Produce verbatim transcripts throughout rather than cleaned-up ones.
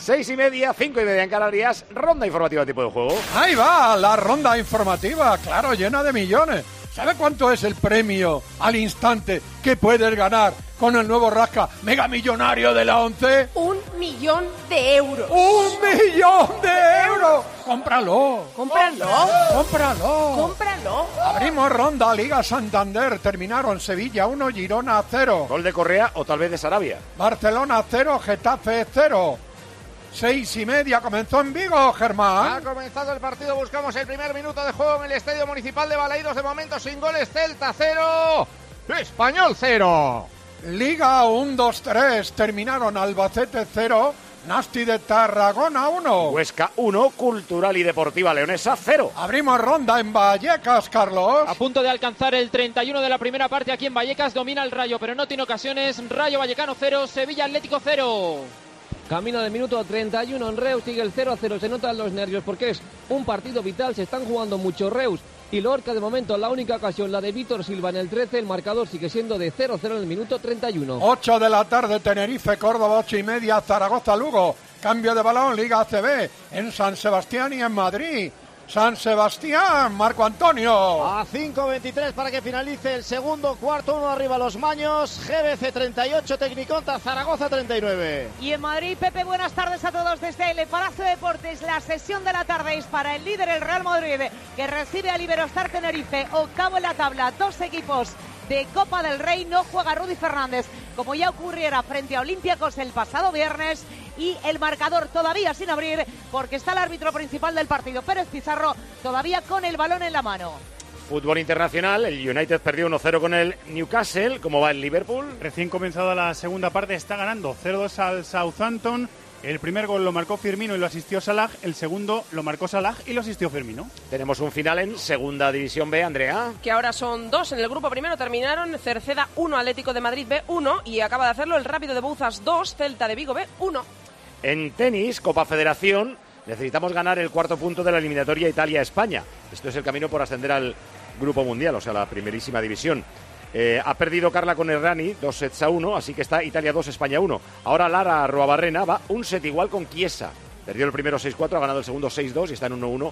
Seis y media, cinco y media en Canarias, ronda informativa de tipo de juego. Ahí va, la ronda informativa, claro, llena de millones. ¿Sabe cuánto es el premio al instante que puedes ganar con el nuevo Rasca Mega Millonario de la once? Un millón de euros. ¡Un millón de euros! ¡Cómpralo! ¡Cómpralo! ¡Cómpralo! ¡Cómpralo! Abrimos ronda, Liga Santander. Terminaron Sevilla uno, Girona cero. Gol de Correa o tal vez de Sarabia. Barcelona cero, Getafe cero. Seis y media, comenzó en Vigo, Germán. Ha comenzado el partido, buscamos el primer minuto de juego en el Estadio Municipal de Balaídos. De momento sin goles, Celta cero, Español cero. Liga uno, dos, tres, terminaron Albacete cero, Nasti de Tarragona uno. Huesca uno, Cultural y Deportiva Leonesa cero. Abrimos ronda en Vallecas, Carlos. A punto de alcanzar el treinta y uno de la primera parte aquí en Vallecas, domina el Rayo, pero no tiene ocasiones. Rayo Vallecano cero, Sevilla Atlético cero. Camino del minuto treinta y uno en Reus, sigue el cero a cero, se notan los nervios porque es un partido vital, se están jugando mucho Reus y Lorca. De momento la única ocasión, la de Víctor Silva en el trece, el marcador sigue siendo de cero a cero en el minuto treinta y uno. ocho de la tarde, Tenerife, Córdoba, ocho y media, Zaragoza, Lugo. Cambio de balón, Liga A C B, en San Sebastián y en Madrid. San Sebastián, Marco Antonio. A cinco veintitrés para que finalice el segundo cuarto, uno arriba los Maños, G B C treinta y ocho, Tecniconta, Zaragoza treinta y nueve. Y en Madrid, Pepe, buenas tardes a todos desde el Palacio de Deportes. La sesión de la tarde es para el líder, el Real Madrid, que recibe al Iberostar Tenerife, octavo en la tabla, dos equipos de Copa del Rey. No juega Rudy Fernández, como ya ocurriera frente a Olympiacos el pasado viernes, y el marcador todavía sin abrir porque está el árbitro principal del partido, Pérez Pizarro, todavía con el balón en la mano. Fútbol internacional, el United perdió uno cero con el Newcastle. ¿Cómo va el Liverpool? Recién comenzada la segunda parte, está ganando cero dos al Southampton. El primer gol lo marcó Firmino y lo asistió Salah. El segundo lo marcó Salah y lo asistió Firmino. Tenemos un final en Segunda División B, Andrea. Que ahora son dos. En el grupo primero terminaron Cerceda uno, Atlético de Madrid B uno. Y acaba de hacerlo el Rápido de Bouzas dos, Celta de Vigo B uno. En tenis, Copa Federación, necesitamos ganar el cuarto punto de la eliminatoria Italia-España. Esto es el camino por ascender al Grupo Mundial, o sea, la primerísima división. Eh, ha perdido Carla con Errani, dos sets a uno, así que está Italia dos, España uno. Ahora Lara Arruabarrena va un set igual con Chiesa. Perdió el primero seis cuatro, ha ganado el segundo seis dos y está en uno uno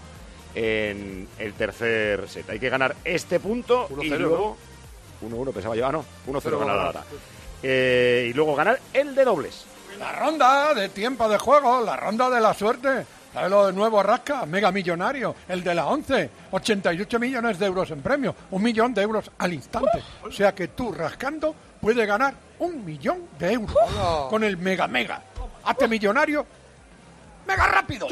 en el tercer set. Hay que ganar este punto y luego... uno uno pensaba yo, ah no, uno cero gana Lara. Eh, y luego ganar el de dobles. La ronda de tiempo de juego, la ronda de la suerte. ¿Sabes lo de nuevo Rasca? Mega millonario, el de la once. ochenta y ocho millones de euros en premio. Un millón de euros al instante. O sea que tú, rascando, puedes ganar un millón de euros. Uh, con el Mega Mega. Hazte millonario. ¡Mega rápido!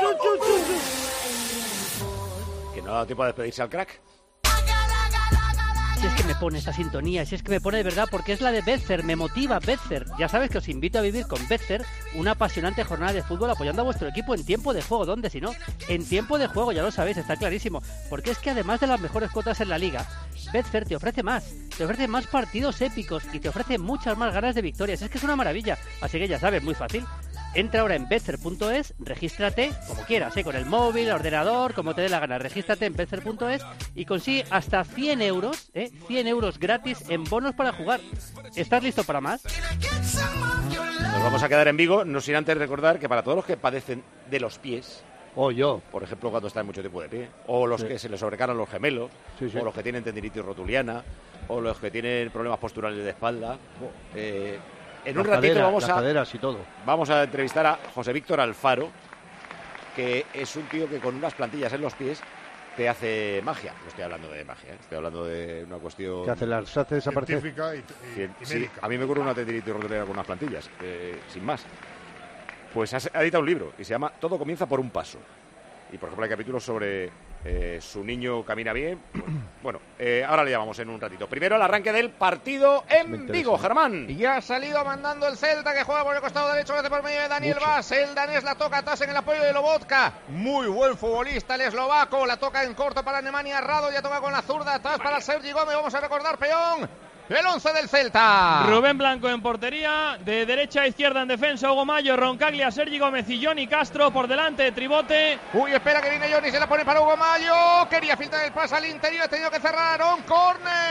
Que no ha dado tiempo de despedirse al crack. Si es que me pone esta sintonía, si es que me pone de verdad, porque es la de Betfair, me motiva Betfair. Ya sabes que os invito a vivir con Betfair una apasionante jornada de fútbol apoyando a vuestro equipo en tiempo de juego. ¿Dónde si no? En tiempo de juego, ya lo sabéis, está clarísimo. Porque es que además de las mejores cuotas en la liga, Betfair te ofrece más, te ofrece más partidos épicos y te ofrece muchas más ganas de victorias. Es que es una maravilla, así que ya sabes, muy fácil. Entra ahora en betfair punto es, regístrate como quieras, ¿eh? Con el móvil, el ordenador, como te dé la gana. Regístrate en betfair punto es y consigue hasta cien euros, ¿eh? cien euros gratis en bonos para jugar. ¿Estás listo para más? Nos vamos a quedar en Vigo, no sin antes recordar que para todos los que padecen de los pies, o yo, por ejemplo, cuando están mucho tiempo de pie, o los sí. que se les sobrecargan los gemelos, sí, sí. o los que tienen tendinitis rotuliana, o los que tienen problemas posturales de espalda, eh... En un las ratito caderas, vamos las a caderas y todo. Vamos a entrevistar a José Víctor Alfaro, que es un tío que con unas plantillas en los pies te hace magia. No estoy hablando de magia, ¿eh? Estoy hablando de una cuestión... ¿Qué hace? ¿Las hace desaparecer? Científica y, y, y sí, médica. a mí me ocurre una tendinitis rotulera con unas plantillas, eh, sin más. Pues ha editado un libro y se llama Todo comienza por un paso. Y, por ejemplo, hay capítulos sobre eh, su niño camina bien. Bueno, eh, ahora le llamamos en un ratito. Primero el arranque del partido en Vigo, Germán. Y ya ha salido mandando el Celta, que juega por el costado derecho, hace por medio de Daniel Vaz. El danés la toca atrás en el apoyo de Lobotka. Muy buen futbolista el eslovaco. La toca en corto para Nemanja Rado. Ya toca con la zurda atrás para Sergi Gómez. Vamos a recordar, peón. El once del Celta. Rubén Blanco en portería, de derecha a izquierda en defensa Hugo Mayo, Roncaglia, Sergi Gómez y Johnny Castro por delante, Tribote. Uy, espera que viene Johnny, se la pone para Hugo Mayo. Quería filtrar el pase al interior, ha tenido que cerrar. On corner.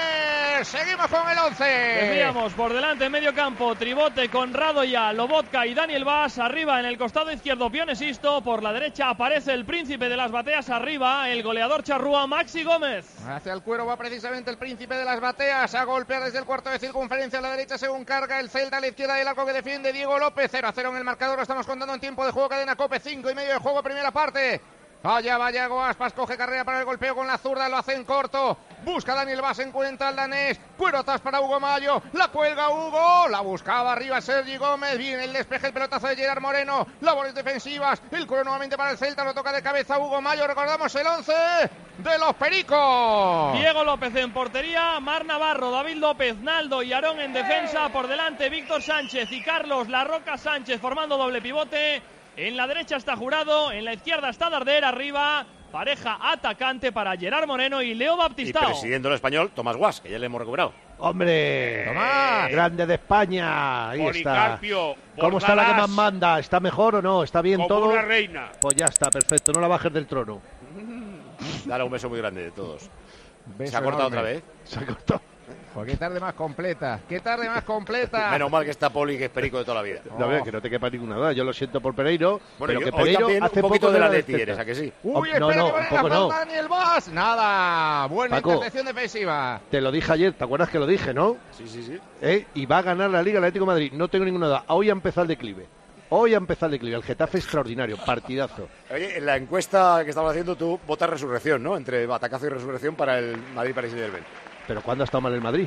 líder. Seguimos con el once. Decíamos, por delante en medio campo, Tribote con Radoya, Lobotka y Daniel Vaz. Arriba en el costado izquierdo, Pionesisto. Por la derecha aparece el príncipe de las bateas. Arriba el goleador charrúa, Maxi Gómez. Hacia el cuero va precisamente el príncipe de las bateas. A golpear desde el cuarto de circunferencia a la derecha según carga el Celta. A la izquierda del arco que defiende Diego López. cero a cero en el marcador. Lo estamos contando en tiempo de juego. Cadena COPE, cinco y medio de juego, primera parte. Allá va Yago Aspas, coge carrera para el golpeo con la zurda, lo hace en corto. Busca Daniel Vaz, encuentra al danés. Cuero atrás para Hugo Mayo. La cuelga Hugo. La buscaba arriba Sergi Gómez. Viene el despeje, el pelotazo de Gerard Moreno. Labores defensivas. El cuero nuevamente para el Celta. Lo toca de cabeza Hugo Mayo. Recordamos el once de los Pericos. Diego López en portería. Mar Navarro, David López, Naldo y Aarón en defensa. Por delante Víctor Sánchez y Carlos La Roca Sánchez formando doble pivote. En la derecha está Jurado, en la izquierda está Darder, arriba pareja atacante para Gerard Moreno y Leo Baptistao. Y presidiendo el español, Tomás Guas, que ya le hemos recuperado. ¡Hombre! ¡Tomás! ¡Grande de España! Ahí Policarpio, está. ¿Cómo está la que más manda? ¿Está mejor o no? ¿Está bien como todo? Una reina. Pues ya está, perfecto. No la bajes del trono. Dale un beso muy grande de todos. Beso ¿Se ha cortado enorme. otra vez? Se ha cortado. Pues qué tarde más completa, qué tarde más completa. Menos mal que está Poli, que es perico de toda la vida. No, oh. que no te quepa ninguna duda. Yo lo siento por Pereiro, bueno, pero yo, que Pereiro hoy hace un poquito poco de la de Leti eres, ¿a que sí? Uy, oh, no, espera no, que un poco la no. Daniel Vaz. Nada, buena Paco, intercepción defensiva. Te lo dije ayer, ¿te acuerdas que lo dije, no? Sí, sí, sí. ¿Eh? Y va a ganar la Liga el Atlético de Madrid, no tengo ninguna duda. Hoy ha empezado el declive. Hoy ha empezado el declive. El Getafe extraordinario, partidazo. Oye, en la encuesta que estabas haciendo tú votas resurrección, ¿no? Entre batacazo y resurrección para el Madrid-París Saint-Germain. ¿Pero cuándo ha estado mal el Madrid?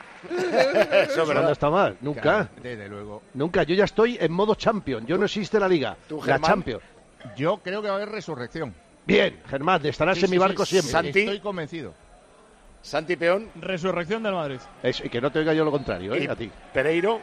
Eso, ¿Cuándo está mal? Nunca. Claro, desde luego. Nunca. Yo ya estoy en modo champion. Yo no existe la Liga. ¿Tú, la Germán? Champions. Yo creo que va a haber resurrección. Bien, Germán, estarás Sí, en sí, mi barco sí, siempre. Santi. Estoy convencido. Santi Peón Resurrección del Madrid. Es, y que no te oiga yo lo contrario, ¿eh? y A ti. Pereiro.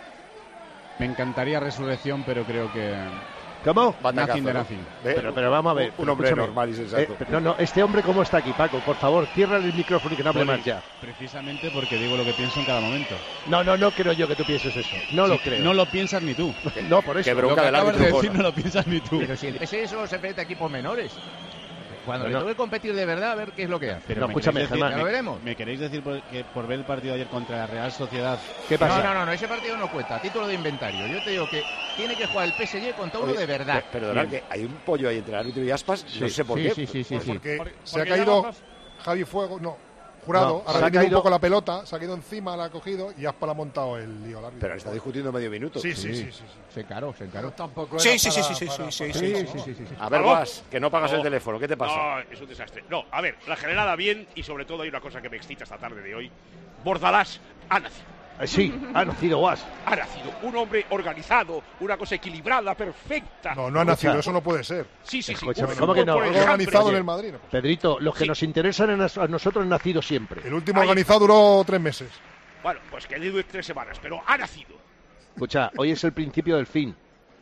Me encantaría resurrección, pero creo que... ¿Cómo? Batacazo, Nothing de ¿no? nothing. Ve, Pero, pero vamos a ver. Un hombre escúchame. normal y sensato. Eh, pero no, no, este hombre, ¿cómo está aquí, Paco? Por favor, cierra el micrófono y que no hable Poli, más ya. Precisamente porque digo lo que pienso en cada momento. No, no, no creo yo que tú pienses eso. No Sí, lo creo. No lo piensas ni tú. No, por eso. Qué Lo bronca que del acabas de árbitro. decir no lo piensas ni tú. Pero si el P S G solo se enfrenta a equipos menores. Cuando Bueno. le toque competir de verdad, a ver qué es lo que hace. Pero No, me escúchame, queréis decir- Germán. Ya lo veremos. ¿Me queréis decir por, que por ver el partido de ayer contra la Real Sociedad? ¿Qué pasa? No, no, no, no, ese partido no cuenta. A título de inventario. Yo te digo que tiene que jugar el P S G contra uno Oye, de verdad. pe- Perdonad, que hay un pollo ahí entre el árbitro y Aspas. no sé por sí, qué. sí, sí, sí, sí. Porque Por- se ha porque caído ya Javi Fuego, no, Jurado, No, ha se ha retenido caído- un poco la pelota, se ha quedado encima, la ha cogido y Aspas le ha montado el lío al árbitro. Pero está discutiendo medio minuto. Sí, sí, sí, sí, sí. Se encaró, se encaró. Tampoco Sí, era sí, sí, para- sí, sí, para- sí, sí, para- sí, Sí, sí, sí, sí, sí. A ver, ¿Aló? Guas, que no pagas el No. teléfono. ¿Qué te pasa? No, es un desastre. No, a ver, la generada bien y sobre todo hay una cosa que me excita esta tarde de hoy. Bordalás ha nacido. Eh, Sí, ha nacido Guas. Ha nacido un hombre organizado, una cosa equilibrada, perfecta. No, no ha nacido, eso no puede ser. Sí, sí, sí. Escúchame, un ¿cómo que no? fútbol por Algo ejemplo. organizado en el Madrid. no. Pedrito, los que Sí. nos interesan en as- a nosotros han nacido siempre. El último Ahí. organizado duró tres meses. Bueno, pues que digo tres semanas, pero ha nacido. Escucha, hoy es el principio del fin.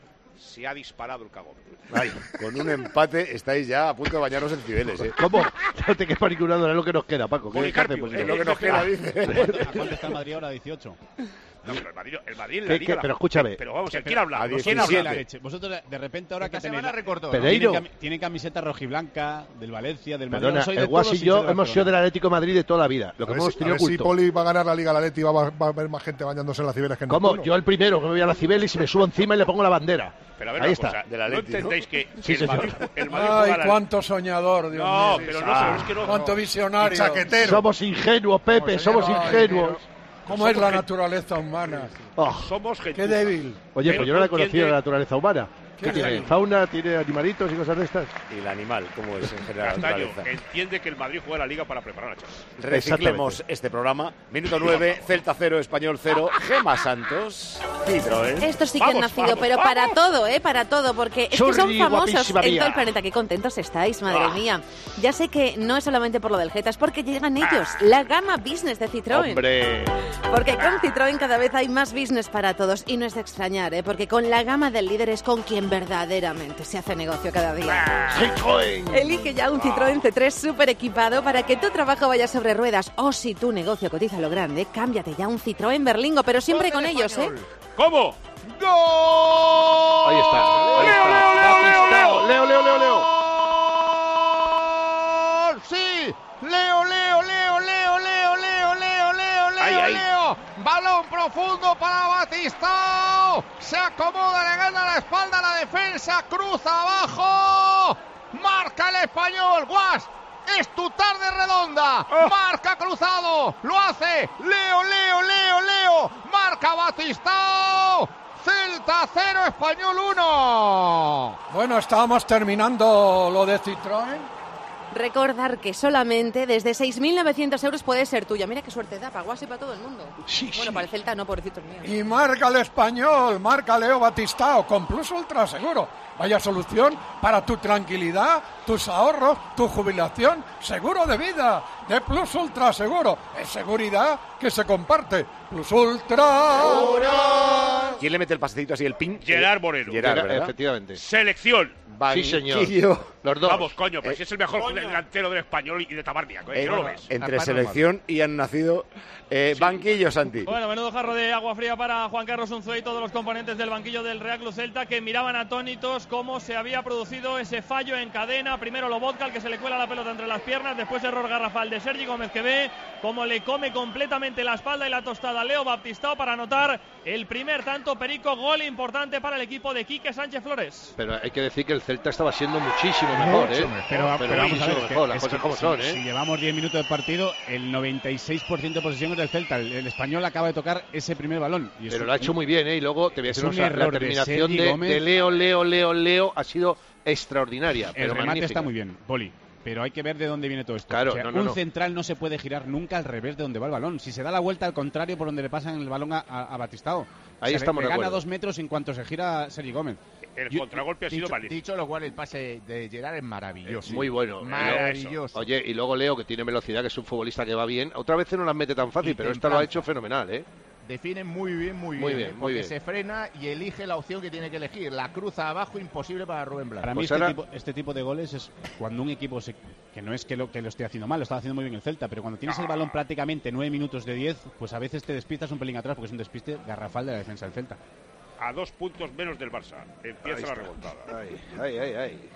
Se ha disparado el cagón. Ay, con un empate estáis ya a punto de bañaros en Cibeles, ¿eh? ¿Cómo? No te quepas ninguna duda, es lo que nos queda, Paco. ¿Qué, qué Policarpio, hacemos? eh, Es lo que nos queda, dice. ¿A cuánto está el Madrid ahora? dieciocho. No, pero el Madrid, el Madrid en ¿Qué- la Liga... qué? la- Pero escúchame. Pero vamos, Pero- ¿quién habla? a ¿Quién diecisiete. habla? La leche. Vosotros de, de repente ahora Esta que tenéis... semana recortó, ¿no? Pereiro. Tienen, cami- tienen camiseta rojiblanca del Valencia, del Madrid. Perdona, Soy de el Guas todos y sin yo ser de hemos sido del Barcelona. Atlético de Madrid de toda la vida. Lo A que ver, hemos si, a tenido ver si oculto. Poli va a ganar la Liga la Leti y va, a- va a haber más gente bañándose en la Cibeles que en ¿Cómo? Neptuno. Yo el primero que me voy a la Cibeles y me subo encima y le pongo la bandera. Pero a ver Ahí una está. cosa, de la ¿no Leti, ¿no? entendéis que, que Sí, el señor. Madrid, el Madrid Ay, juega la- cuánto soñador, Dios No, mío. pero no, Ah, pero es que no... cuánto visionario. Y chaquetero. Somos ingenuos, Pepe, somos Ay, ingenuos. ¿Cómo es la naturaleza humana? Oh. Somos gente. Qué débil. Oye, Pero pues yo no la he tú conocido entiendes- la naturaleza humana. ¿Qué ¿Qué tiene? débil. ¿Fauna? ¿Tiene animalitos y cosas de estas? Y el animal, ¿cómo es en general la Castaño, naturaleza? entiende que el Madrid juega la Liga para preparar la Champions. Reciclemos este programa. Minuto nueve, Celta cero, Español cero, Gema Santos, Citroën. Estos sí que han Vamos, nacido, vamos, pero vamos. para todo, ¿eh? Para todo, porque es que son Churri, famosos guapísima en mía. todo el planeta. Qué contentos estáis, madre Ah. mía. Ya sé que no es solamente por lo del Jeta, es porque llegan ellos, la gama business de Citroën. ¡Hombre! Porque con Citroën cada vez hay más business para todos y no es de extrañar, ¿eh? Porque con la gama del líder es con quien verdaderamente se hace negocio cada día. ¡Citroën! Elige ya un Citroën C tres súper equipado para que tu trabajo vaya sobre ruedas. O si tu negocio cotiza a lo grande, cámbiate ya un Citroën Berlingo, pero siempre con ellos, ¿eh? ¿Cómo? ¡Gol! Ahí está. Ahí Leo, está. Leo, Leo, Baptistao. Leo, Leo, Leo, Leo. ¡Sí! Leo, Leo, Leo, Leo, Leo, Leo, Leo, Leo, Leo, Ahí balón profundo para Batistao, se acomoda, le gana la espalda a la defensa, cruza abajo, marca el español, Guas. Es tu tarde redonda, oh. Marca cruzado, lo hace Leo, Leo, Leo, Leo, marca Batistao, Celta cero, Español uno. Bueno, estábamos terminando lo de Citroën. Recordar que solamente desde seis mil novecientos euros puede ser tuya. Mira qué suerte da para Guas y para todo el mundo. Sí, bueno, sí. para el Celta no, pobrecitos míos. Y marca el español, marca Leo Batistao con Plus Ultra Seguro. Vaya solución para tu tranquilidad, tus ahorros, tu jubilación. Seguro de vida de Plus Ultra Seguro. Es seguridad que se comparte. Plus Ultra. ¿Quién le mete el pasecito así, el pin? Gerard Moreno. Gerard, ¿verdad? Efectivamente. Selección. Sí, señor. Los dos. Vamos, coño, pues Eh, si es el mejor coño. delantero del Español y de Tabarnia, coño, Eh, ¿no lo ves? Entre selección y han nacido eh, Sí. banquillo, Santi. Bueno, menudo jarro de agua fría para Juan Carlos Unzué y todos los componentes del banquillo del Real Club Celta, que miraban atónitos cómo se había producido ese fallo en cadena. Primero Lobotka, al que se le cuela la pelota entre las piernas, después error garrafal de Sergi Gómez, que ve cómo le come completamente la espalda y la tostada a Leo Batistao para anotar el primer tanto. Perico, gol importante para el equipo de Quique Sánchez Flores. Pero hay que decir que el Celta estaba siendo muchísimo mejor, Mucho ¿eh? mejor. Pero, pero vamos a muchísimo ver, es que- mejor, las es cosas que como si, son, ¿eh? si llevamos diez minutos de partido, el noventa y seis por ciento de posesión es del Celta. El, el español acaba de tocar ese primer balón. Y Pero es lo ha un- hecho muy bien, ¿eh? Y luego te voy a es decir un una cosa, la error de terminación Sergi de, Gómez. de Leo, Leo, Leo, Leo ha sido extraordinaria. El pero remate magnífica. está muy bien, Poli. Pero hay que ver de dónde viene todo esto. Claro, O sea, no, no, un no. central no se puede girar nunca al revés de donde va el balón. Si se da la vuelta al contrario por donde le pasan el balón a, a, a Batistao. Ahí Se estamos le, de le gana acuerdo. dos metros en cuanto se gira Sergi Gómez. El Yo- contragolpe ha sido Dicho, magnífico. dicho lo cual, el pase de Gerard es maravilloso. Muy bueno. Maravilloso. Oye, y luego Leo, que tiene velocidad, que es un futbolista que va bien. Otra vez no las mete tan fácil, Y pero esta temprano. lo ha hecho fenomenal, ¿eh? Define muy bien, muy bien. Muy bien, ¿eh? muy Porque bien. se frena y elige la opción que tiene que elegir. La cruza abajo, imposible para Rubén Blanco. Para mí Pues este, ahora- tipo, este tipo de goles es cuando un equipo, se, que no es que lo, que lo esté haciendo mal, lo está haciendo muy bien el Celta, pero cuando tienes el balón prácticamente nueve minutos de diez, pues a veces te despistas un pelín atrás porque es un despiste garrafal de la defensa del Celta. A dos puntos menos del Barça. Empieza Ahí la está. remontada. Ay, ay, ay, ay.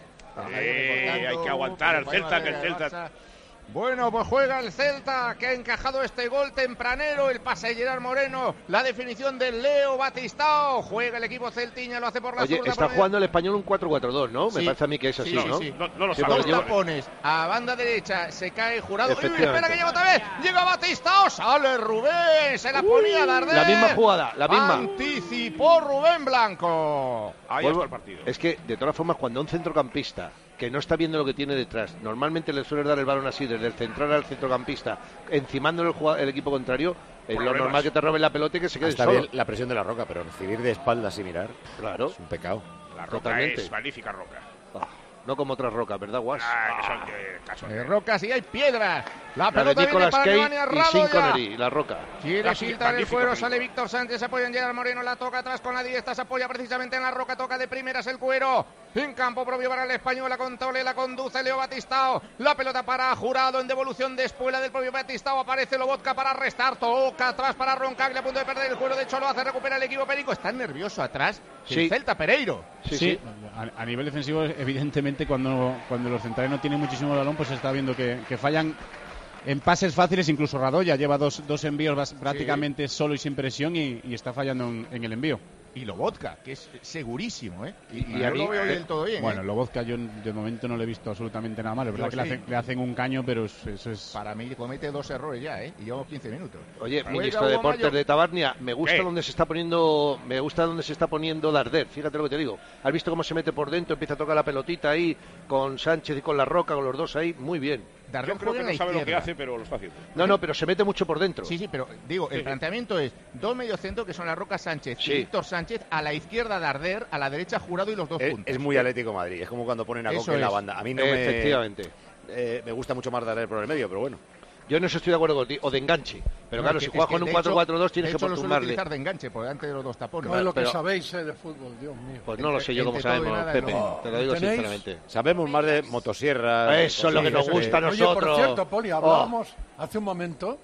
Eh, hay que aguantar al Celta, que el Celta... Bueno, pues juega el Celta, que ha encajado este gol tempranero, el pase de Gerard Moreno, la definición del Leo Batistao, juega el equipo celtiña, lo hace por la Oye, zurda. está por- jugando el español un cuatro cuatro dos, ¿no? Me Sí. parece a mí que es así, Sí, sí, ¿no? sí. No, no lo Sí, sabe. porque Dos lleva- tapones, a banda derecha se cae Jurado, uy, Efectivamente. espera que llega otra vez, llega Batistao, sale Rubén, se la ponía a Darder. La misma jugada, la misma. Anticipó Rubén Blanco. Ahí Vuelvo- está el partido. Es que, de todas formas, cuando un centrocampista que no está viendo lo que tiene detrás, normalmente le suele dar el balón así, desde el central al centrocampista, encimándole el, jugado- el equipo contrario, es lo Problemas. normal que te roben la pelota y que se quede Está solo. bien la presión de la Roca, pero recibir de espaldas y mirar Claro, es un pecado. La Roca totalmente. es magnífica Roca. Ah, no como otras rocas, ¿verdad, Guas? Ah, que son de caso. Eh, Rocas y hay piedra. La La de pelota viene Nicolas para Cage Alemania, y Rado Sin ya. Connery, la roca. Quiere Casi filtrar el magnífico, fuero, amigo. sale Víctor Sánchez, se apoya en Gerard Moreno, la toca atrás con la diestra, se apoya precisamente en la Roca, toca de primeras el cuero. En campo propio para el español, la controle, la conduce Leo Batistao. La pelota para Jurado en devolución de espuela del propio Batistao. Aparece Lobotka para restar, toca atrás para Roncaglia, a punto de perder el cuero. De hecho, lo hace recuperar el equipo Perico. Está nervioso atrás. Sí. El Celta Pereiro. Sí, sí. A, a nivel defensivo, evidentemente, cuando, cuando los centrales no tienen muchísimo balón, pues se está viendo que, que fallan en pases fáciles. Incluso Radoya lleva dos, dos envíos bas- prácticamente solo y sin presión y, y está fallando en, en el envío. Y Lobotka, que es segurísimo, ¿eh? Y, Y y a yo mí- lo veo eh, del todo bien. Bueno, ¿eh? Lobotka yo de momento no le he visto absolutamente nada mal. Es verdad Yo que le, sí. hacen, le hacen un caño, pero es- eso es... Para mí comete dos errores ya, ¿eh? Y llevamos quince minutos. Oye, Juega ministro de Hugo Deportes Mayo. de Tabarnia, me gusta ¿Qué? donde se está poniendo, me gusta donde se está poniendo Darder. Fíjate lo que te digo. ¿Has visto cómo se mete por dentro, empieza a tocar la pelotita ahí con Sánchez y con la Roca, con los dos ahí? Muy bien. Darder Yo creo juega que en no la sabe lo que izquierda. hace, pero lo está haciendo. No, no, pero se mete mucho por dentro. Sí, sí, pero digo, el Sí. planteamiento es dos mediocentros que son la Roca Sánchez Sí. y Víctor Sánchez, a la izquierda Darder, a la derecha Jurado y los dos Es, juntos. es muy Atlético Madrid, es como cuando ponen a Eso Coque en la es. banda. A mí no me, Efectivamente. eh, me gusta mucho más Darder por el medio, pero bueno. Yo en eso estoy de acuerdo contigo. O de enganche. Pero No, claro, es si que- juegas es que con un de cuatro hecho- cuatro dos de tienes que hecho, lo suele tumbarle. utilizar de enganche por delante de los dos tapones. No es lo que pero- sabéis eh, de fútbol, Dios mío. Pues no lo sé yo Entre cómo todo y sabemos, nada, Pepe. no. Te lo digo ¿Tenéis? sinceramente. Sabemos más de motosierras. Eso es lo que nos cosillas, gusta a eh. Oye, por nosotros. cierto, Poli, hablábamos hace un momento,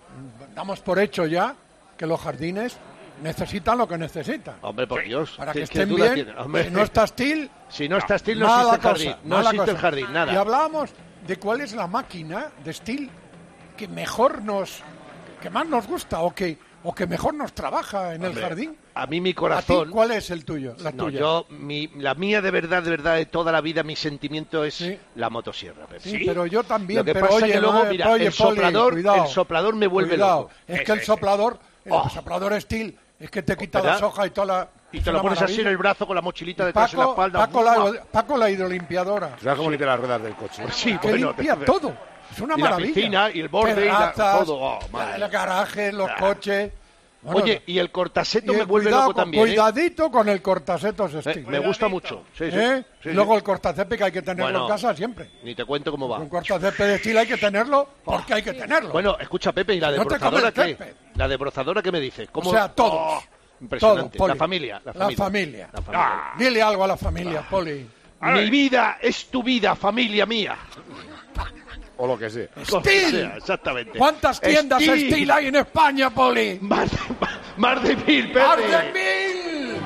damos por hecho ya que los jardines necesitan lo que necesitan. Hombre, por Dios. Para ¿qué- que qué estén duda bien, tiene? Hombre. si no está Steel, Si no está Steel, no mala existe el cosa, jardín. No mala existe el cosa. jardín, nada. Y hablábamos de cuál es la máquina de Steel que mejor nos, que más nos gusta o que o que mejor nos trabaja en Hombre, el jardín. A mí mi ¿A corazón... ti cuál es el tuyo? La no, tuya. yo, mi, la mía de verdad, de verdad, de toda la vida, mi sentimiento es sí. la motosierra. Pepe. Sí, pero yo también. Lo que pero pasa oye, que luego, no, mira, oye, el soplador, Poli, cuidado, el soplador me vuelve cuidado. loco. Es Ese, que el ese. soplador, el Oh. soplador Steel, es que te quita ¿verdad? las hojas y toda la... Y te lo pones así en el brazo con la mochilita detrás Paco, en la espalda. Paco, la, Paco la hidrolimpiadora. ¿Sabes cómo limpia las ruedas del coche? Sí, que bueno, limpia te... todo. Es una y maravilla. la piscina y el borde Terrazas, y la, todo. Oh, el garaje, los ah. coches. Bueno, Oye, y el cortaseto y me vuelve cuidado, loco también. Cuidadito ¿eh? con el cortasetos Steel. Eh, me gusta mucho. Sí, sí. ¿Eh? Sí, Luego sí. el cortacésped que hay que tenerlo Bueno, en casa siempre. Ni te cuento cómo va. Un cortacésped de Steel hay que tenerlo porque hay que tenerlo. Bueno, escucha, Pepe, ¿y la No te debrozadora comes el qué? césped. La debrozadora, ¿qué me dice? ¿Cómo? O sea, todos. Oh, impresionante. Todos, la Poli. familia. La La familia. familia. La familia. Ah. Dile algo a la familia, Poli. Mi vida es tu vida, familia mía. O lo que sea. Lo que Steel. sea, exactamente. ¿Cuántas tiendas Steel. Steel hay en España, Poli? Más de, más de mil, Pepe. ¡Más de mil!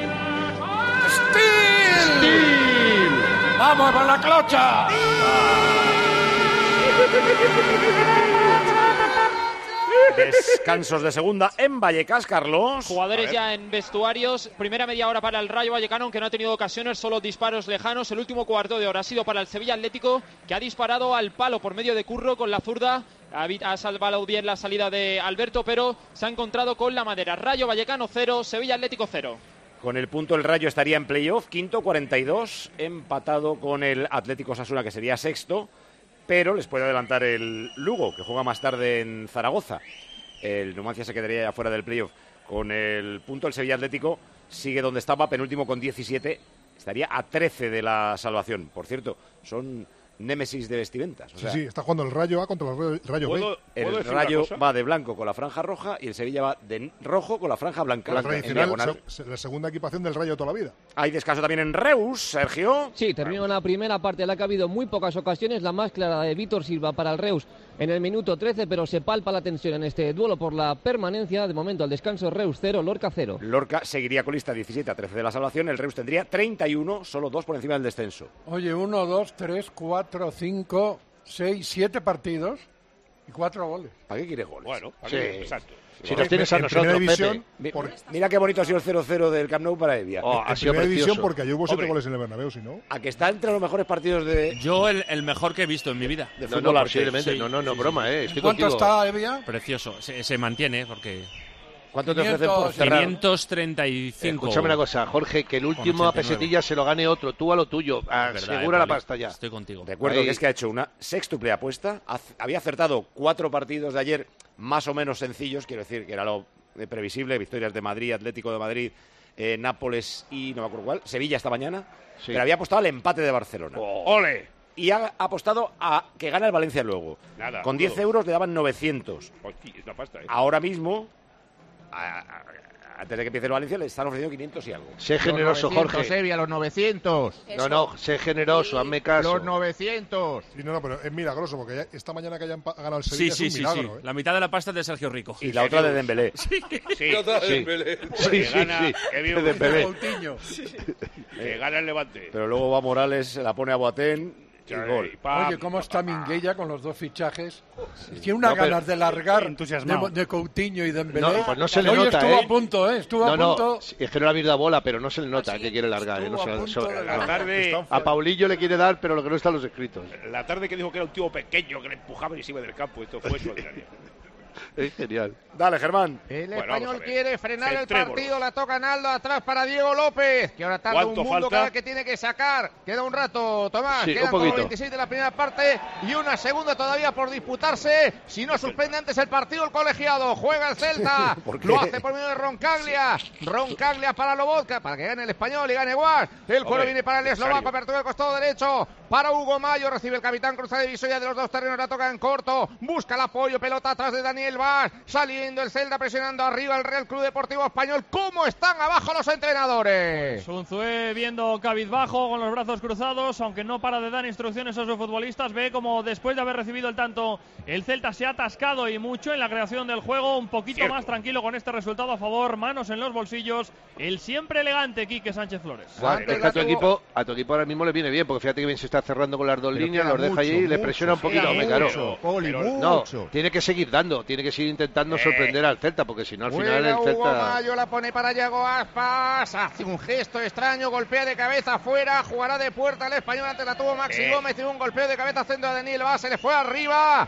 ¡Steel! Steel. ¡Vamos con la clocha! Descansos de segunda en Vallecas, Carlos. Jugadores ya en vestuarios. Primera media hora para el Rayo Vallecano, aunque no ha tenido ocasiones, solo disparos lejanos. El último cuarto de hora ha sido para el Sevilla Atlético, que ha disparado al palo por medio de Curro con la zurda. Ha, ha salvado bien la salida de Alberto, pero se ha encontrado con la madera. Rayo Vallecano cero, Sevilla Atlético cero. Con el punto el Rayo estaría en playoff, quinto, cuarenta y dos, empatado con el Atlético Osasuna, que sería sexto, pero les puede adelantar el Lugo, que juega más tarde en Zaragoza. El Numancia se quedaría ya fuera del playoff. Con el punto el Sevilla Atlético sigue donde estaba, penúltimo con diecisiete, estaría a trece de la salvación. Por cierto, son némesis de vestimentas. O sea, sí, sí, está jugando el Rayo A contra el Rayo B. el Rayo va de blanco con la franja roja y el Sevilla va de rojo con la franja blanca. La blanca, en tradicional, diagonal. se- la segunda equipación del Rayo toda la vida. Hay descanso también en Reus, Sergio. Sí, terminó la primera parte en la que ha habido muy pocas ocasiones, la más clara de Víctor Silva para el Reus en el minuto trece, pero se palpa la tensión en este duelo por la permanencia. De momento al descanso Reus cero, Lorca cero. Lorca seguiría colista diecisiete a trece de la salvación, el Reus tendría treinta y uno, solo dos por encima del descenso. Oye, uno, dos, tres, cuatro, cinco, seis, siete partidos y cuatro goles. ¿Para qué quieres goles? Bueno, ¿para Sí. qué? Exacto. Si nos tienes a En primera nosotros, división, Pepe. por- Mira qué bonito ha sido el cero cero del Camp Nou para Evia. Oh, ha en sido primera división precioso. porque ayer hubo siete Hombre. goles en el Bernabéu, si no. A que está entre los mejores partidos de, Yo el, el mejor que he visto en mi vida. de No, fútbol no, arte. posiblemente. Sí, no, no, no, sí, broma, sí. eh. Estoy ¿Cuánto contigo. está, Evia? Precioso. Se, se mantiene porque... ¿Cuánto te ofrecen por quinientos, cerrar? quinientos treinta y cinco. Escúchame una cosa, Jorge, que el último a ochenta y nueve. pesetilla se lo gane otro, tú a lo tuyo. Es verdad, Asegura eh, la Pali. pasta ya. Estoy contigo. Recuerdo Ahí. que es que ha hecho una sextuple apuesta. Haz- Había acertado cuatro partidos de ayer más o menos sencillos, quiero decir que era lo eh, previsible. Victorias de Madrid, Atlético de Madrid, eh, Nápoles y no me acuerdo cuál. Sevilla esta mañana. Sí. Pero había apostado al empate de Barcelona. ¡Ole! Y ha apostado a que gana el Valencia luego. Nada, Con boludo. diez euros le daban novecientos. Hostia, es una pasta, ¿eh? Ahora mismo, a- a- antes de que empiece el Valencia, le están ofreciendo quinientos y algo. Sé generoso, Los novecientos, Jorge. Evi, a los novecientos. No, no, sé generoso, hazme caso. Los novecientos. Sí, no, no, pero es milagroso porque ya- esta mañana que hayan pa- ganado el Sí, Sevilla sí, es un sí, milagro, sí. ¿eh? La mitad de la pasta es de Sergio Rico. Y la otra de Dembélé. Sí, Sí, que sí, sí, gana, sí. que De vive un- Dembélé. Coutinho. que gana el Levante. Pero luego va Morales, se la pone a Boateng y Ay, gol. pam, Oye, ¿cómo está pam, pam. Minguella con los dos fichajes? Tiene unas No, pero- ganas de largar de, entusiasmado. de Coutinho y Dembélé. No, pues no se le Hoy nota, estuvo ¿eh? a punto, ¿eh? Estuvo No, a no, punto. es que no le ha habido bola, pero no se le nota que quiere largar. ¿eh? No Estuvo se- a punto so- de La no. tarde, A Paulillo le quiere dar, pero lo que no está en los escritos. la tarde que dijo que era un tío pequeño que le empujaba y se iba del campo. Esto fue extraordinario. Es genial. Dale, Germán. El Bueno, vamos a español ver. quiere frenar el Centrémonos. partido, la toca Naldo atrás para Diego López, que ahora tarda un ¿Cuánto mundo falta? cada vez que tiene que sacar. Queda un rato, Tomás, Sí, quedan un como poquito. veintiséis de la primera parte y una segunda todavía por disputarse. Si no suspende antes el partido el colegiado, juega el Celta, ¿Por qué? lo hace por medio de Roncaglia, Roncaglia para Lobotka, para que gane el español y gane Guas. El cuero Hombre, viene para el eslovaco, necesario. apertura del costado derecho para Hugo Mayo, recibe el capitán, cruza de divisoria de los dos terrenos, la toca en corto, busca el apoyo, pelota atrás de Daniel Vaz, saliendo el Celta presionando arriba el Real Club Deportivo Español. ¿Cómo están abajo los entrenadores? Sunzué viendo cabizbajo con los brazos cruzados, aunque no para de dar instrucciones a sus futbolistas. Ve como después de haber recibido el tanto, el Celta se ha atascado y mucho en la creación del juego. Un poquito Cierto. más tranquilo con este resultado a favor, manos en los bolsillos. El siempre elegante Quique Sánchez Flores. Juan, es que a tu equipo, a tu equipo ahora mismo le viene bien, porque fíjate que bien se está cerrando con las dos Pero líneas, queda los deja mucho, allí y le mucho, presiona un poquito, queda hombre, claro. mucho, Poli, No, mucho. tiene que seguir dando, tiene que seguir intentando sorprender al Celta, porque si no al final el Hugo Celta... Mayo la pone para Yago Aspas, hace un gesto extraño, golpea de cabeza afuera, jugará de puerta el Español, antes la tuvo Maxi Eh. Gómez, tuvo un golpeo de cabeza haciendo a Daniel Vaz, se le fue arriba.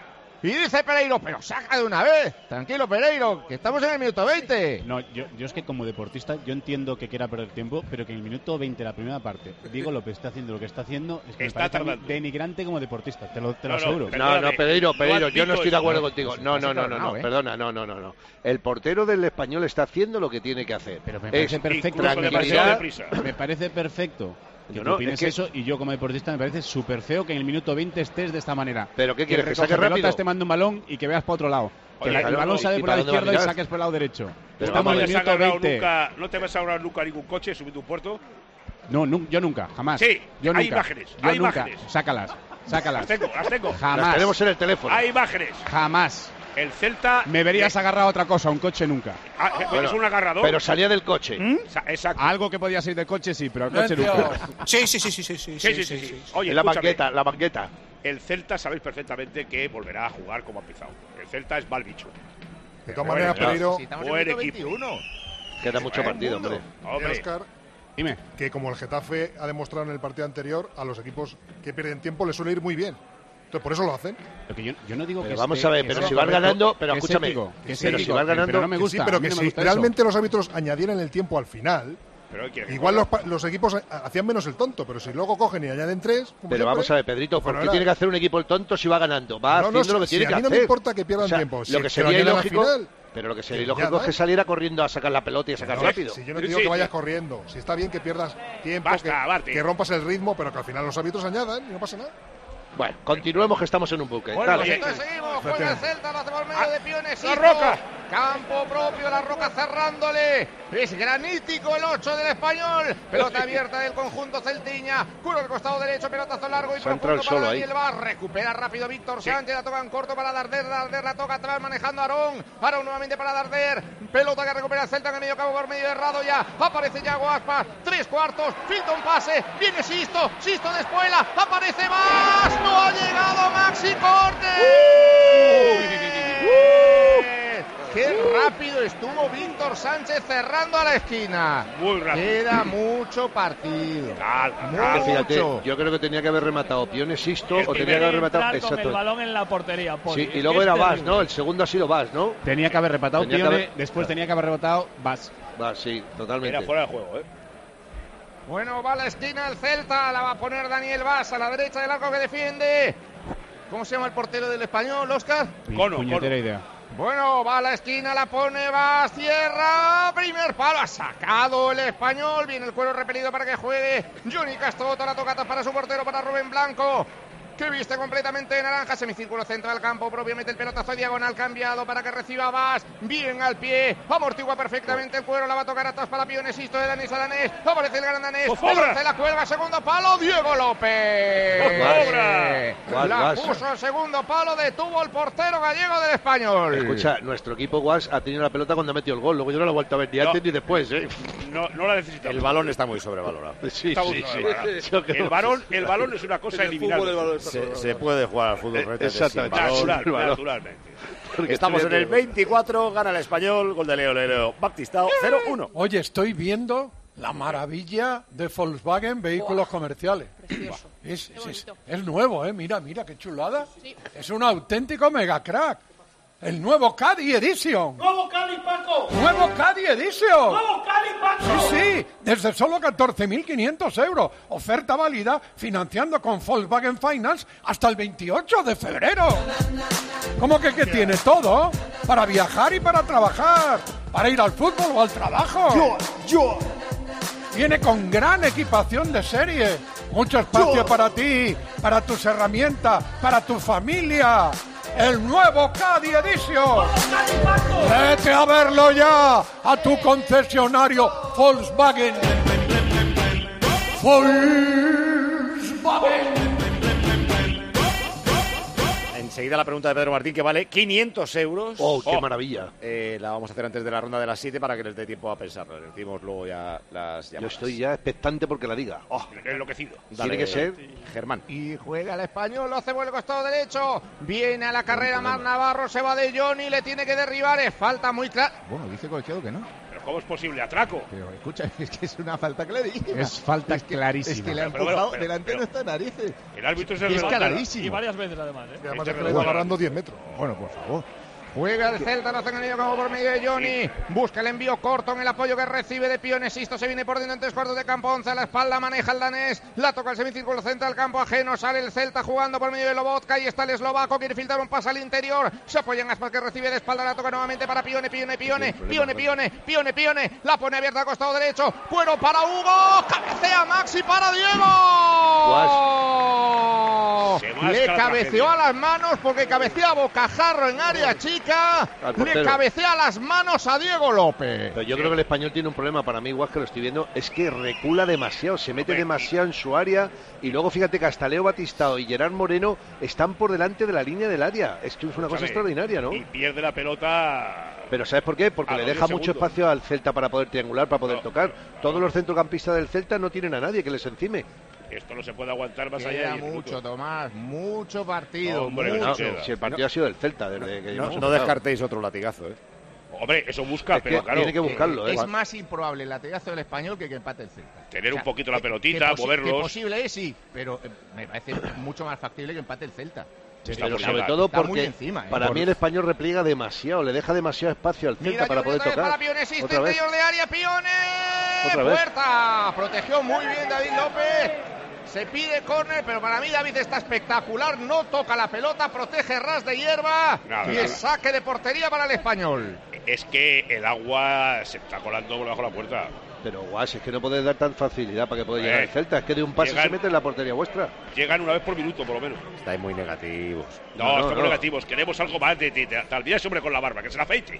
Y dice Pereiro, pero saca de una vez. Tranquilo, Pereiro, que estamos en el minuto veinte. No, yo, yo es que como deportista, yo entiendo que quiera perder tiempo, pero que en el minuto veinte, la primera parte, Diego López está haciendo lo que está haciendo, es que Está me parece a mí tardando. denigrante como deportista, te lo, te lo No, no, aseguro. pero- No, no, Perdóname, Pereiro, no Pereiro, has yo no visto estoy de eso, acuerdo ¿no? contigo. No, no, no, no, no, ¿eh? perdona, no, no, no, no. El portero del Español está haciendo lo que tiene que hacer. Pero me Es parece perfecto. incluso demasiado tranquilidad. deprisa. Me parece perfecto que No, tú no, opines es que- eso, y yo como deportista me parece súper feo que en el minuto veinte estés de esta manera. ¿Pero qué quieres, que recoge saque rápido? pelotas, te mande un balón y que veas para otro lado. Que Oye, la- el claro, balón ¿y- sale y por la para dónde va a izquierda y mirar? saques por el lado derecho. Pero Estamos vamos, en ¿No el te, has minuto agarrado veinte. nunca, ¿No te vas a agarrar nunca ningún coche subiendo un puerto? No, nu- yo nunca, jamás. Sí, yo hay nunca. imágenes, Yo hay nunca. imágenes. Sácalas, sácalas. Las tengo, las tengo. Jamás. Las tenemos en el teléfono. Hay imágenes. Jamás. El Celta... Me verías eh, agarrado a otra cosa, a un coche nunca. ah, eh, Bueno, es un agarrador. Pero salía del coche. Sa- Exacto. Algo que podía ser de coche, sí, pero al coche Silencio. nunca. Sí, sí, sí, sí, sí, sí, Sí, sí, sí. sí. Oye, En la escúchame, banqueta, la banqueta. el Celta sabéis perfectamente que volverá a jugar como ha empezado. El Celta es mal bicho. De todas Buen maneras, equipo. Pereiro, Si estamos en Buen el minuto equipo. veintiuno. Queda mucho partido, hombre. Hombre, Óscar, Dime. que como el Getafe ha demostrado en el partido anterior, a los equipos que pierden tiempo les suele ir muy bien. Entonces, por eso lo hacen. Lo que yo, yo no digo Pero que vamos esté- a ver, que pero sea si vas correcto, ganando, pero que es escúchame, ético, que es pero si ético, vas que- ganando- pero no me Que gusta. sí, pero a mí que no me si gusta realmente eso. los árbitros añadieran el tiempo al final, pero ¿qué quieres que igual juegue? los, pa- los equipos ha- hacían menos el tonto, pero si luego cogen y añaden tres... como Pero siempre, vamos a ver, Pedrito, ¿por bueno, qué era- tiene que hacer un equipo el tonto si va ganando? Va No, no, haciendo lo que si- tiene si que a mí no hacer. me importa que pierdan O sea, tiempo, si lo que es que lo sería añadan al ilógico, final, pero lo que sería que ilógico añadan. es que saliera corriendo a sacar la pelota y a sacar No, rápido. Si yo no te Sí, digo sí, que vayas sí. corriendo, si está bien que pierdas tiempo, Basta, que, Barty. que rompas el ritmo, pero que al final los árbitros añadan y no pasa nada. Bueno, continuemos que estamos en un buque. Bueno, Dale. pues entonces seguimos. Juega el Celta, lo hace por medio de Piones. La Roca. Campo propio, la Roca cerrándole. Es granítico el ocho del Español. Pelota abierta del conjunto celtiña. Curo al costado derecho, pelotazo largo y Se ha entrado profundo el solo para ahí. Daniel Vaz. Recupera rápido Víctor Sánchez. La toca en corto para Darder. Darder la toca atrás manejando a Aarón. Aarón nuevamente para Darder. Pelota que recupera el Celta en el medio campo por medio de Rado ya. Aparece Yago Aspas. Tres cuartos. Filtra un pase. Viene Sisto. Sisto de espuela. Aparece más. No ha llegado Maxi Corte. ¡Qué rápido estuvo Víctor Sánchez cerrando a la esquina! Muy rápido. Queda mucho partido. Calma, Que calma. fíjate, mucho. yo creo que tenía que haber rematado Piones Sisto Es o que tenía que haber rematado. entrar con el Exacto. balón en la portería. Poli. Sí, Es y luego que era es Vas, terrible. ¿no? El segundo ha sido Vas, ¿no? Tenía que haber rematado Tenía que Pione, haber- después tenía que haber rematado Vas. Vas, sí, totalmente. Era fuera de juego, ¿eh? Bueno, va a la esquina el Celta, la va a poner Daniel Vaz a la derecha del arco que defiende. ¿Cómo se llama el portero del Español, Óscar? Cono, Puñetera cono. idea. Bueno, va a la esquina, la pone, va, cierra, primer palo, ha sacado el Español, viene el cuero repelido para que juegue Johnny Castota, la tocata para su portero, para Rubén Blanco, que viste completamente de naranja, semicírculo central, campo propio, mete el pelotazo diagonal cambiado para que reciba Vas, bien al pie, amortigua perfectamente el cuero, la va a tocar atrás para Pionesisto de Danés a Danés, aparece el gran Danés, ¡Zozobra! se la cuelga, segundo palo, Diego López. ¡Zozobra! Guas, La guas. puso el segundo palo, detuvo el portero gallego del Español. Escucha, nuestro equipo Guas ha tenido la pelota cuando ha metido el gol. Luego yo no la he vuelto a ver ni No. antes ni después, ¿eh? No, no la necesitamos. El balón está muy sobrevalorado. Sí, Está sí, muy sí. sobrevalorado. Yo creo- El balón, el balón es una cosa eliminable. Se, se puede jugar al fútbol Eh, realmente exactamente. sin balón. Natural, el balón. naturalmente. Porque Estamos en estoy el viendo- veinticuatro, gana el Español, gol de Leo Leo Baptistao, cero uno. Oye, estoy viendo la maravilla de Volkswagen Vehículos Comerciales. Precioso. Es, Qué es, es, bonito. es nuevo, ¿eh? Mira, mira, qué chulada. Sí. Es un auténtico mega crack. El nuevo Caddy Edition. ¡Nuevo Cali, Paco! ¡Nuevo Caddy Edition! ¡Nuevo Cali, Paco! Sí, sí, desde solo catorce mil quinientos euros. Oferta válida financiando con Volkswagen Finance hasta el veintiocho de febrero. ¿Cómo que, que tiene todo? Para viajar y para trabajar. Para ir al fútbol o al trabajo. Yo, yo. Viene con gran equipación de serie. Mucho espacio para ti, para tus herramientas, para tu familia. El nuevo Caddy Edition. Vete a verlo ya a tu concesionario Volkswagen. Volkswagen. En enseguida la pregunta de Pedro Martín, que vale quinientos euros. ¡Oh, qué maravilla! Eh, la vamos a hacer antes de la ronda de las siete para que les dé tiempo a pensarlo. Les decimos luego ya las llamadas. Yo estoy ya expectante porque la diga. Oh, enloquecido. Dale, Tiene que ser Germán. Y juega el español, lo hace por el costado derecho. Viene a la carrera Mar Navarro, se va de Johnny, le tiene que derribar. Es falta muy clara. Bueno, dice Colegiado que no. Pero ¿cómo es posible? ¿Atraco? Pero escucha, es que es una falta clarísima. Es falta es que, clarísima. Es que le ha Pero, empujado pero, pero, delante de pero, nuestras narices. El árbitro es el es reloj. clarísimo. Y varias veces además, ¿eh? Y además Este es que le va agarrando diez metros. Bueno, por favor. Juega el Celta, no hace en el medio como por medio de Johnny. Busca el envío corto en el apoyo que recibe de Pione. Sisto se viene por dentro en tres cuartos de campo. once a la espalda, maneja el danés. La toca el semicírculo central, campo ajeno. Sale el Celta jugando por medio de Lobotka. Y está el eslovaco. Quiere filtrar un pase al interior. Se apoya en Aspas que recibe de espalda. La toca nuevamente para Pione, Pione, Pione. Pione, Pione, Pione, Pione. La pone abierta al costado derecho. Cuero para Hugo. Cabecea Maxi para Diego. Le cabeceó a las manos porque cabecea Bocajarro en área chica. Le cabecea las manos a Diego López. Pero yo creo que el español tiene un problema, para mí, igual que lo estoy viendo, es que recula demasiado, se mete demasiado en su área y luego fíjate que hasta Leo Batistao y Gerard Moreno están por delante de la línea del área. Es que es una cosa extraordinaria, ¿no? Y pierde la pelota. Pero ¿sabes por qué? Porque a le los deja diez mucho segundos. espacio al Celta para poder triangular, para poder tocar. Todos los centrocampistas del Celta no tienen a nadie que les encime. Esto no se puede aguantar más allá Queda de diez mucho, minutos. Tomás, mucho partido. Hombre, mucho. No, queda. si el partido ha sido del Celta desde que No, hemos no empezado. descartéis otro latigazo, ¿eh? Hombre, eso busca, Es que pero claro, tiene que buscarlo, ¿eh? Es más improbable el latigazo del español que que empate el Celta. tener un poquito la que- pelotita, que posi- moverlos. Que posible es, sí, pero eh, me parece mucho más factible que empate el Celta. Está Pero por sobre llegar. todo Está muy porque encima, ¿eh? para Por- mí el español repliega demasiado, le deja demasiado espacio al Celta Mira, para poder Johnny otra vez tocar. para Pione, existe Otra vez. interior de área, Pione. Otra vez. Puerta. Protegió muy bien David López. Se pide córner, pero para mí David está espectacular. No toca la pelota, protege ras de hierba. Nada, y nada. es saque de portería para el español. Es que el agua se está colando por debajo de la puerta. Pero guas, es que no podéis dar tan facilidad para que pueda Eh, llegar el Celta. Es que de un pase llegan- se mete en la portería vuestra. Llegan una vez por minuto, por lo menos. Estáis muy negativos. No, No, no, estamos no. negativos. Queremos algo más de ti. Te, te olvidas ese hombre con la barba, que se la afeite.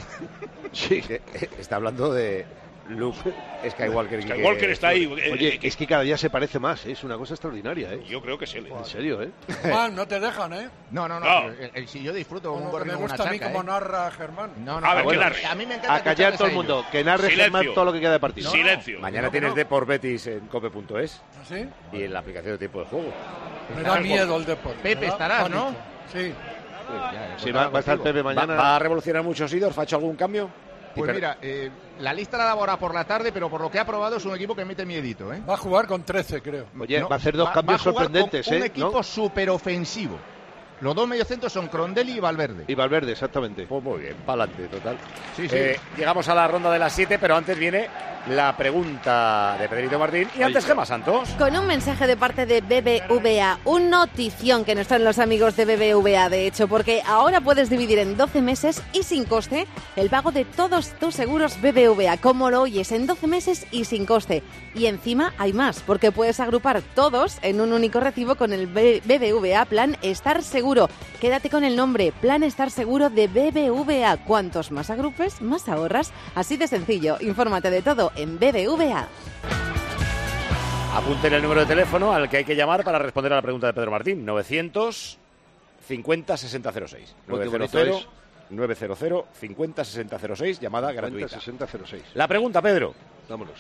Sí. Que- Está hablando de Luke Skywalker. y que- Skywalker está ahí. Eh, Oye, eh, es que cada día se parece más, ¿eh? Es una cosa extraordinaria, ¿eh? Yo creo que sí. En serio, ¿eh? Juan, no te dejan, ¿eh? No, no, no. No. pero, eh, eh, si yo disfruto con Con un lo que gorrino me con una gusta a mí chaca, como ¿eh? narra Germán. No, no, A ver, bueno, que narre. a mí me encanta A callar escucharles todo el a mundo. ellos. Que narre Silencio. Germán todo lo que queda de partido. Silencio. Mañana No, tienes no. de por Betis en cope punto es ¿Sí? y en la aplicación de tiempo de juego. Me da miedo el deporte. Pepe me da estarás, ¿no? pánico. Sí. Si va, va a estar Pepe ¿Va, mañana. va a revolucionar muchos ídolos? ¿Ha hecho algún cambio? Pues Hiper- mira, eh, la lista la elabora por la tarde, pero por lo que ha probado es un equipo que mete miedito, ¿eh? Va a jugar con trece, creo. Oye, No, va a hacer dos va- cambios va a jugar sorprendentes, con ¿eh? un equipo ¿No? súper ofensivo. Los dos mediocentros son Crondelli y Valverde. Y Valverde, exactamente. Pues muy bien, para adelante, total. Sí, sí. Eh, llegamos a la ronda de las siete, pero antes viene la pregunta de Pedrito Martín. Y antes, Gemma Santos. Con un mensaje de parte de B B V A, un notición que nos traen los amigos de B B V A, de hecho, porque ahora puedes dividir en doce meses y sin coste el pago de todos tus seguros B B V A, como lo oyes, en doce meses y sin coste. Y encima hay más, porque puedes agrupar todos en un único recibo con el B B V A Plan Estar Seguro. Quédate con el nombre Plan Estar Seguro de B B V A. Cuantos más agrupes, más ahorras. Así de sencillo. Infórmate de todo en B B V A. Apunten el número de teléfono al que hay que llamar para responder a la pregunta de Pedro Martín. novecientos cincuenta sesenta cero seis. Oh, qué bonito novecientos es. novecientos cincuenta sesenta cero seis, llamada gratuita. sesenta cero seis. La pregunta, Pedro. Vámonos.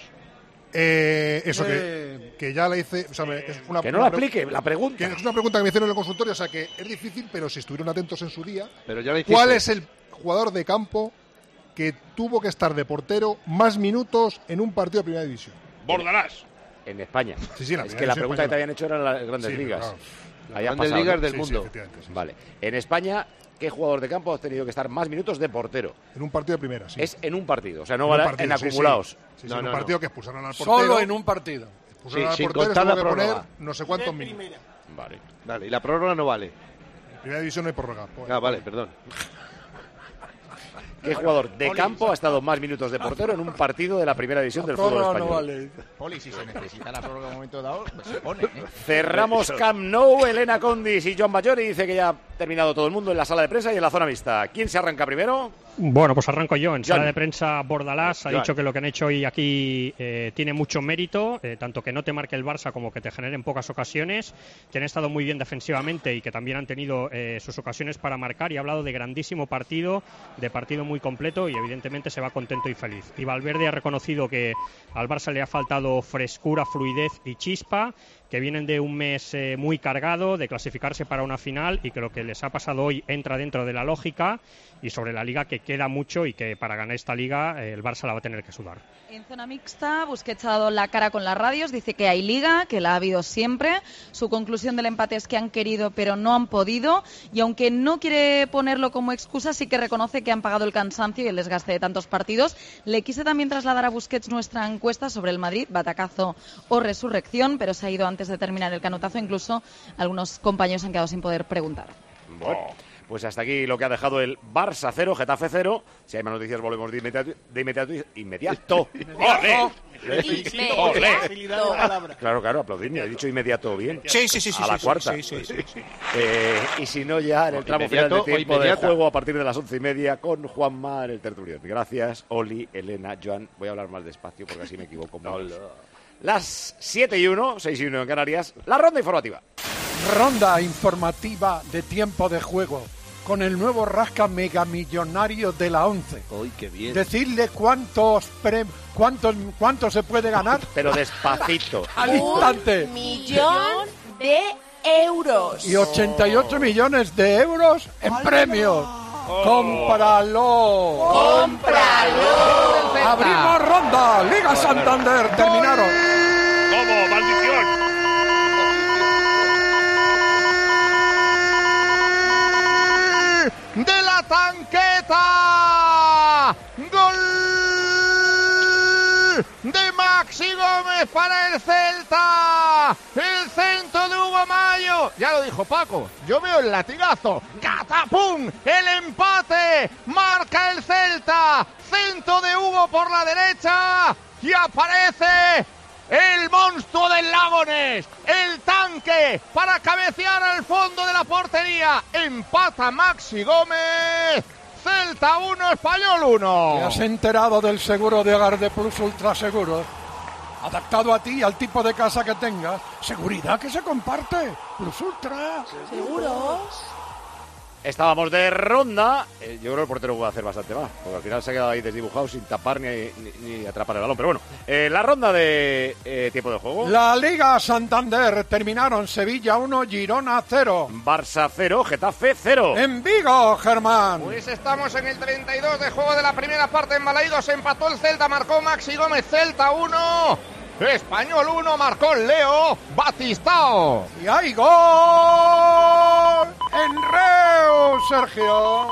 Eh, eso Eh. que, que ya le hice. O sea, me- es una, Que no una la pre- explique, la pregunta. que es una pregunta que me hicieron en el consultorio, o sea que es difícil, pero si estuvieron atentos en su día. Pero ya lo hiciste. ¿Cuál es el jugador de campo que tuvo que estar de portero más minutos en un partido de primera división? Bordalás. En España. Sí, sí, la es primera que la división pregunta que te española. habían hecho era en las grandes Sí, ligas. claro. Ahí ha Grandes pasado, ligas ¿no? del Sí, sí, mundo. efectivamente, sí, sí. Vale. En España, ¿qué jugador de campo ha tenido que estar más minutos de portero? En un partido de primera, sí. Es en un partido, o sea, no En un vale partido, en sí, sí. acumulados. Sí, sí, No, en no, un partido no. que expulsaron al portero. Solo en un partido. Expulsaron Sí, al sin portero, contar se tuvo la que poner prórroga. no sé cuántos minutos. Vale. Vale, y la prórroga no vale. En primera división no hay prórroga. Ah, vale, perdón. ¿Qué jugador de campo ha estado más minutos de portero en un partido de la primera división del fútbol Prórroga español? no vale. Poli, si se necesita la prórroga en un momento dado, pues se pone, ¿eh? Cerramos Camp Nou, Elena Condis y Joan Bayori dice que ya terminado todo el mundo en la sala de prensa y en la zona mixta. ¿Quién se arranca primero? Bueno, pues arranco yo. En Joan. sala de prensa, Bordalás ha Joan. dicho que lo que han hecho hoy aquí eh, tiene mucho mérito, eh, tanto que no te marque el Barça como que te genere en pocas ocasiones, que han estado muy bien defensivamente y que también han tenido eh, sus ocasiones para marcar, y ha hablado de grandísimo partido, de partido muy completo, y evidentemente se va contento y feliz. Y Valverde ha reconocido que al Barça le ha faltado frescura, fluidez y chispa, que vienen de un mes eh, muy cargado, de clasificarse para una final, y que lo que les ha pasado hoy entra dentro de la lógica, y sobre la Liga que queda mucho y que para ganar esta Liga eh, el Barça la va a tener que sudar. En zona mixta, Busquets ha dado la cara con las radios, dice que hay Liga, que la ha habido siempre. Su conclusión del empate es que han querido pero no han podido, y aunque no quiere ponerlo como excusa, sí que reconoce que han pagado el cansancio y el desgaste de tantos partidos. Le quise también trasladar a Busquets nuestra encuesta sobre el Madrid, batacazo o resurrección, pero se ha ido antes de terminar el canutazo, incluso algunos compañeros han quedado sin poder preguntar. Bueno, pues hasta aquí lo que ha dejado el Barça cero, Getafe cero. Si hay más noticias volvemos de inmediato. De inmediato. Inmediato. ¡Ole! ¡Ole! Claro, claro, aplaudirme. He dicho inmediato bien. Sí, sí, sí, sí. A la sí, cuarta. Sí, sí, sí, sí. Eh, y si no, ya en el tramo final de tiempo de juego a partir de las once y media con Juanma en el tertulión. Gracias, Oli, Elena, Joan. Voy a hablar más despacio porque así me equivoco más. Las siete y uno, seis y uno en Canarias. La ronda informativa. Ronda informativa de tiempo de juego con el nuevo rasca megamillonario de la once. ¡Uy, qué bien! Decirle cuántos pre, cuántos cuánto se puede ganar. Pero despacito. Al instante. Un millón de euros. Y ochenta y ocho millones de euros en premios. Oh. ¡Cómpralo! ¡Cómpralo! Abrimos ronda. Liga Santander. Terminaron. ¿Cómo? ¡Maldición! De la Tanqueta, gol de Maxi Gómez para el Celta, el centro de Hugo Mayo, ya lo dijo Paco, yo veo el latigazo, catapum, el empate, marca el Celta, centro de Hugo por la derecha y aparece el monstruo del Lagones, el tanque para cabecear al fondo de la portería. Empata Maxi Gómez. Celta uno, Español uno. ¿Te has enterado del seguro de Hogar de Plus Ultra Seguros? Adaptado a ti y al tipo de casa que tengas. Seguridad que se comparte. Plus Ultra. ¿Seguros? Estábamos de ronda. Eh, yo creo que el portero puede hacer bastante más, porque al final se ha quedado ahí desdibujado sin tapar ni, ni, ni atrapar el balón. Pero bueno, eh, la ronda de eh, tiempo de juego. La Liga Santander terminaron Sevilla uno, Girona cero. Barça cero, Getafe cero. En Vigo, Germán. Pues estamos en el treinta y dos de juego de la primera parte. En Balaidos empató el Celta, marcó Maxi Gómez. Celta uno. Español uno, marcó Leo Batistao. Y hay gol en Reus, Sergio.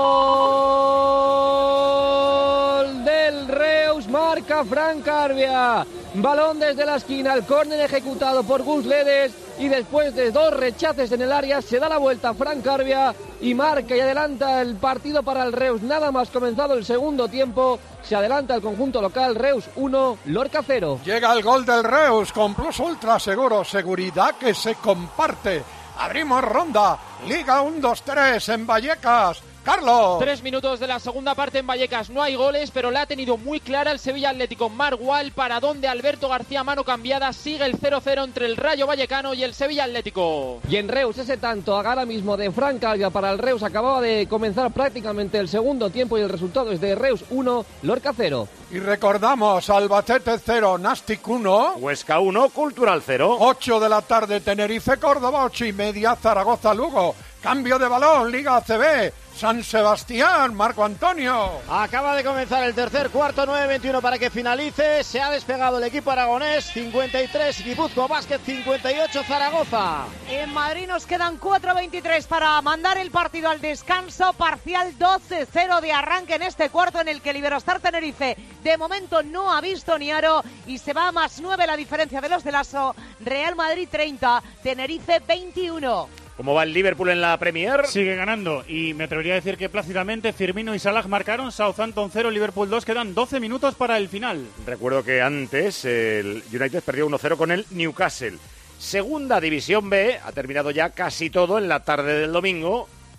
Gol del Reus, marca Fran Carbia. Balón desde la esquina, el córner ejecutado por Gus Ledes, y después de dos rechaces en el área se da la vuelta Fran Carbia y marca y adelanta el partido para el Reus. Nada más comenzado el segundo tiempo, se adelanta el conjunto local. Reus uno, Lorca cero. Llega el gol del Reus con Plus Ultra Seguro, seguridad que se comparte. Abrimos ronda, Liga uno dos tres en Vallecas. Carlos. Tres minutos de la segunda parte en Vallecas. No hay goles, pero la ha tenido muy clara el Sevilla Atlético. Margual, para donde Alberto García, mano cambiada. Sigue el cero cero entre el Rayo Vallecano y el Sevilla Atlético. Y en Reus ese tanto ahora mismo de Fran Carbia para el Reus. Acababa de comenzar prácticamente el segundo tiempo y el resultado es de Reus uno, Lorca cero. Y recordamos, Albacete cero, Nastic uno. Huesca uno, Cultural cero. ocho de la tarde, Tenerife, Córdoba, ocho y media, Zaragoza, Lugo. Cambio de balón, Liga A C B. San Sebastián, Marco Antonio. Acaba de comenzar el tercer cuarto, nueve veintiuno para que finalice. Se ha despegado el equipo aragonés, cincuenta y tres Guipúzcoa Basket, cincuenta y ocho Zaragoza. En Madrid nos quedan cuatro veintitrés para mandar el partido al descanso. Parcial doce cero de arranque en este cuarto en el que el Iberostar Tenerife de momento no ha visto ni aro y se va a más nueve la diferencia de los de Lasso. Real Madrid treinta, Tenerife veintiuno. ¿Cómo va el Liverpool en la Premier? Sigue ganando y me atrevería a decir que plácidamente Firmino y Salah marcaron. Southampton cero, Liverpool dos, quedan doce minutos para el final. Recuerdo que antes el United perdió uno cero con el Newcastle. Segunda División B, ha terminado ya casi todo en la tarde del domingo.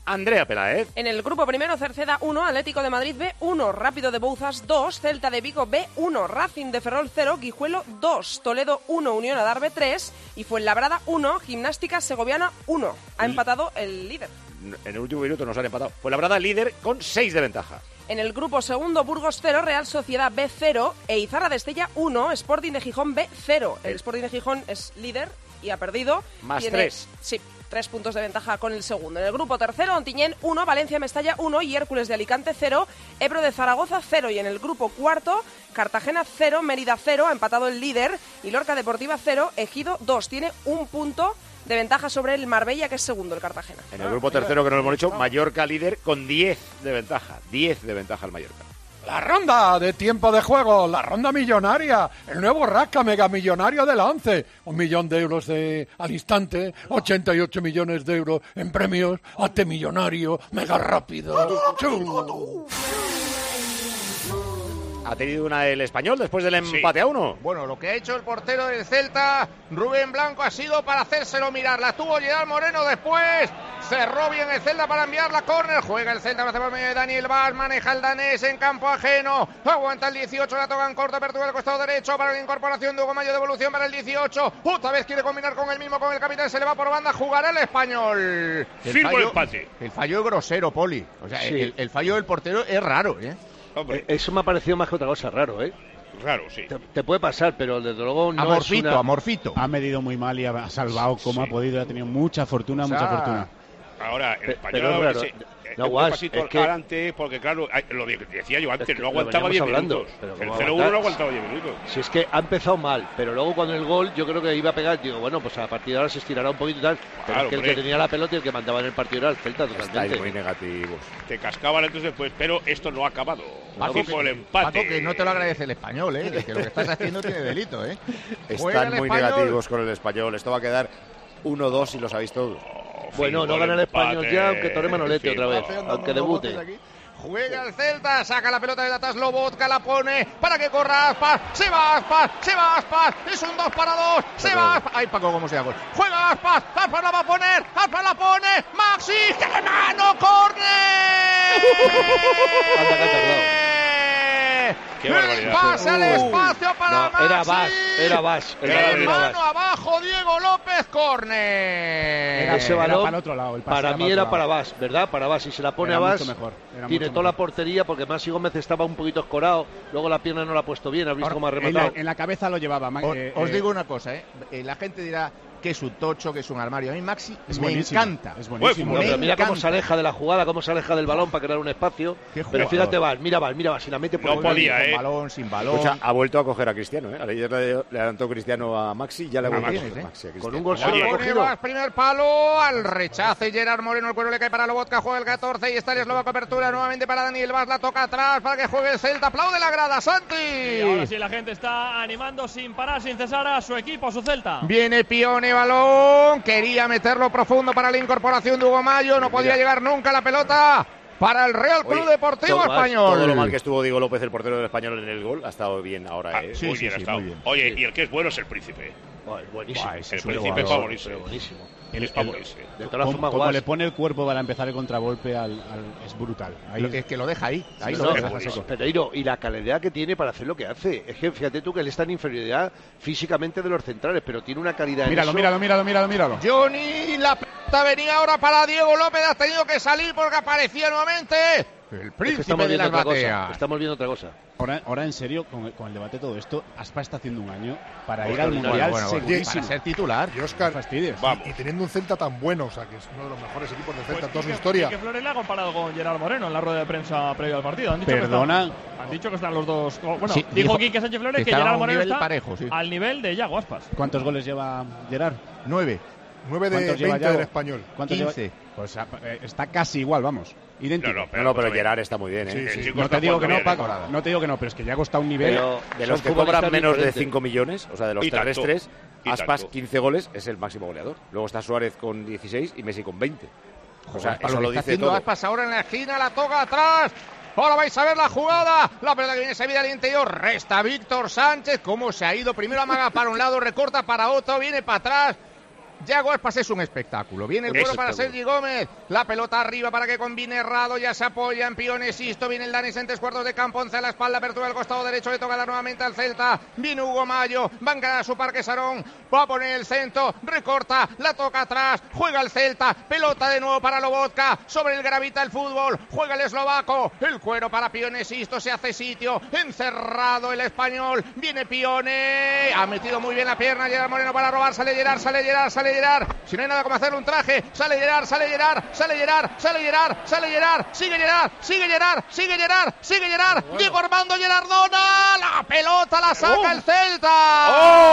Andrea Peláez. En el grupo primero, Cerceda uno, Atlético de Madrid B uno, Rápido de Bouzas dos, Celta de Vigo B uno, Racing de Ferrol cero, Guijuelo dos, Toledo uno, Unión Adarve tres y Fuenlabrada uno, Gimnástica Segoviana uno. Ha empatado el líder. En el último minuto nos han empatado. Fuenlabrada líder con seis de ventaja. En el grupo segundo, Burgos cero, Real Sociedad B cero e Izarra de Estella uno, Sporting de Gijón B cero. El Sporting de Gijón es líder y ha perdido. Más Tiene, tres. Sí, tres puntos de ventaja con el segundo. En el grupo tercero, Ontinyent uno, Valencia Mestalla uno y Hércules de Alicante cero, Ebro de Zaragoza cero. Y en el grupo cuarto, Cartagena cero, Mérida cero, ha empatado el líder, y Lorca Deportiva cero, Ejido dos. Tiene un punto de ventaja sobre el Marbella, que es segundo, el Cartagena. En el grupo tercero, que no lo hemos dicho, Mallorca líder con diez de ventaja. diez de ventaja al Mallorca. La ronda de tiempo de juego, la ronda millonaria, el nuevo Rasca Mega Millonario de la once. Un millón de euros de, al instante, ochenta y ocho millones de euros en premios. Hazte millonario, mega rápido. ¡Chum! Ha tenido una el Español después del empate sí. a uno. Bueno, lo que ha hecho el portero del Celta, Rubén Blanco, ha sido para hacérselo mirar. La tuvo Gerard Moreno después. Cerró bien el Celta para enviar la córner. Juega el Celta por medio de Daniel Vaz. Maneja el danés en campo ajeno. Aguanta el dieciocho. La tocan corta. Apertura del costado derecho para la incorporación de Hugo Mayo. Devolución para el dieciocho. Otra vez quiere combinar con el mismo, con el capitán. Se le va por banda. Jugará el Español. Firmo el empate. El fallo es grosero, Poli. O sea, sí. el, el fallo del portero es raro, ¿eh? Hombre. Eso me ha parecido más que otra cosa, raro, ¿eh? Raro, sí. Te, te puede pasar, pero desde luego no amorfito, es una... amorfito. Ha medido muy mal y ha salvado como sí. ha podido. Ha tenido mucha fortuna, o sea, mucha fortuna. Ahora, el Español pero, pero, ese, no, un Guas, pasito es que... adelante, porque claro, lo decía yo antes, es que no aguantaba diez minutos. Pero el cero uno no aguantaba diez minutos. Si es que ha empezado mal, pero luego cuando el gol yo creo que iba a pegar, digo, bueno, pues a partir de ahora se estirará un poquito y tal, pero claro, es que el que tenía la pelota y el que mandaba en el partido era el Celta totalmente. Estáis muy negativos. Te cascaban entonces después, pero esto no ha acabado. Paco, que, el empate. Paco, que no te lo agradece el Español, ¿eh? Que lo que estás haciendo tiene delito, ¿eh? Están muy Español. negativos con el Español. Esto va a quedar uno dos y lo sabéis todos. Bueno, no gana el Español ya, aunque Torre Manolete otra vez, aunque debute. Juega el Celta, saca la pelota de atrás, Lobotka la pone para que corra Aspas, se va Aspas, se va Aspas, es un dos para dos, se va Aspas. Ay, Paco, cómo se da gol. Juega Aspas, Aspas la va a poner, Aspas la pone, Maxi, ¡qué mano, córner! Anda, que ha tardado. Qué barbaridad. Pasa el espacio para no, Maxi. Era Vas, era Vas. Era mano abajo, Diego López, córner. Era ese balón, para, otro lado, el para mí era para Vas, ¿verdad? Para Vas, si se la pone era a Vas, mejor, tiene toda mejor. la portería, porque Maxi Gómez estaba un poquito escorado, luego la pierna no la ha puesto bien, ¿has visto cómo ha rematado? En la, en la cabeza lo llevaba. Os, eh, os eh, digo una cosa, ¿eh? eh la gente dirá que es un tocho, que es un armario. A mí Maxi es me buenísimo, encanta. Es buenísimo. Bueno, pero mira cómo se aleja de la jugada, cómo se aleja del balón para crear un espacio. Pero fíjate, Vas, mira Vas, mira Vas, si la mete por no podía, con eh. balón, sin balón. Escucha, ha vuelto a coger a Cristiano, ¿eh? Ayer le, le adelantó Cristiano a Maxi y ya le ha vuelto a coger ¿eh? Maxi a Con un gol Oye, solo ha cogido. Vas, primer palo, al rechace Gerard Moreno, el cuero le cae para Lobotka, juega el catorce y está el eslovaco, apertura nuevamente para Daniel Vaz, la toca atrás para que juegue el Celta, aplaude la grada, Santi. Y ahora sí la gente está animando sin parar, sin cesar a su equipo, a su Celta. Viene Pione, balón, quería meterlo profundo para la incorporación de Hugo Mayo, no podía llegar nunca la pelota para el Real Club Oye, Deportivo todo Español. Todo lo mal que estuvo Diego López, el portero del Español, en el gol, ha estado bien ahora. Ah, ¿eh? sí, muy sí, bien, sí, muy bien. Oye, y el que es bueno es el Príncipe. Oh, buenísimo. Bah, el Príncipe es favorito. Buenísimo. El, es favorito. De todas formas, como le pone el cuerpo para empezar el contragolpe al, al, es brutal. Ahí, es que lo deja ahí. ahí no, lo deja seco. Pero y la calidad que tiene para hacer lo que hace. Es que fíjate tú que él está en inferioridad físicamente de los centrales, pero tiene una calidad. Míralo, en eso. míralo, míralo, míralo, míralo. Johnny, la pelota venía ahora para Diego López, ha tenido que salir porque aparecía nuevamente el Príncipe es que de la batea. Estamos viendo otra cosa. Ahora, ahora en serio, con el, con el debate de todo esto, Aspa está haciendo un año para Oscar, ir al Mundial bueno, bueno, segurísimo. para ser titular. Y Oscar, fastidies. Y, y teniendo un Celta tan bueno, o sea, que es uno de los mejores equipos de Celta pues en toda su que, historia. que Flores le ha comparado con Gerard Moreno en la rueda de prensa previa al partido. Han dicho Perdona. Que están, han dicho que están los dos. Bueno, Sí, dijo dijo Quique Sánchez Flores que que, estaba Gerard a un Moreno nivel está parejo, sí. al nivel de Yago Aspas. ¿Cuántos goles lleva Gerard? Nueve. nueve de veinte del Español. ¿Cuántos quince. Lleva? Pues eh, está casi igual, vamos. Idéntico. No, no, pero, no, pero Gerard está muy bien, ¿eh? Sí, sí. No te digo que no, Paco. No te digo que no, pero es que Yago está a un nivel. Pero de los que cobran menos de cinco millones, o sea, de los y terrestres, tanto, Aspas, tanto. quince goles, es el máximo goleador. Luego está Suárez con dieciséis y Messi con veinte. O sea, Joder, eso lo, lo dice todo. Aspas ahora en la esquina, la toca atrás. Ahora vais a ver la jugada. La pelota que viene se al interior. Resta Víctor Sánchez. ¿Cómo se ha ido? Primero amaga para un lado, recorta para otro, viene para atrás. Yago Aspas es un espectáculo. Viene el cuero para Sergi Gómez. La pelota arriba para que combine Errado. Ya se apoya en Piones. Sisto. Viene el Danis en tres cuartos de campo. once a la espalda. Apertura del costado derecho. Le toca dar nuevamente al Celta. Viene Hugo Mayo. Va a encarar a su Parque Sarón. Va a poner el centro. Recorta. La toca atrás. Juega el Celta. Pelota de nuevo para Lobotka. Sobre el gravita el fútbol. Juega el eslovaco. El cuero para Piones. Sisto. Se hace sitio. Encerrado el español. Viene Pione. Ha metido muy bien la pierna. Gerard Moreno para robar. Sale Gerard. Sale Gerard. Sale Gerard. Si no hay nada como hacerle un traje. Sale Gerard. Sale Gerard. Sale Gerard. Sale Gerard. Sale Gerard. Sigue Gerard. Sigue Gerard. Sigue Gerard. Sigue Gerard. Bueno. Diego Armando Gerardona. La pelota la saca oh. el Celta.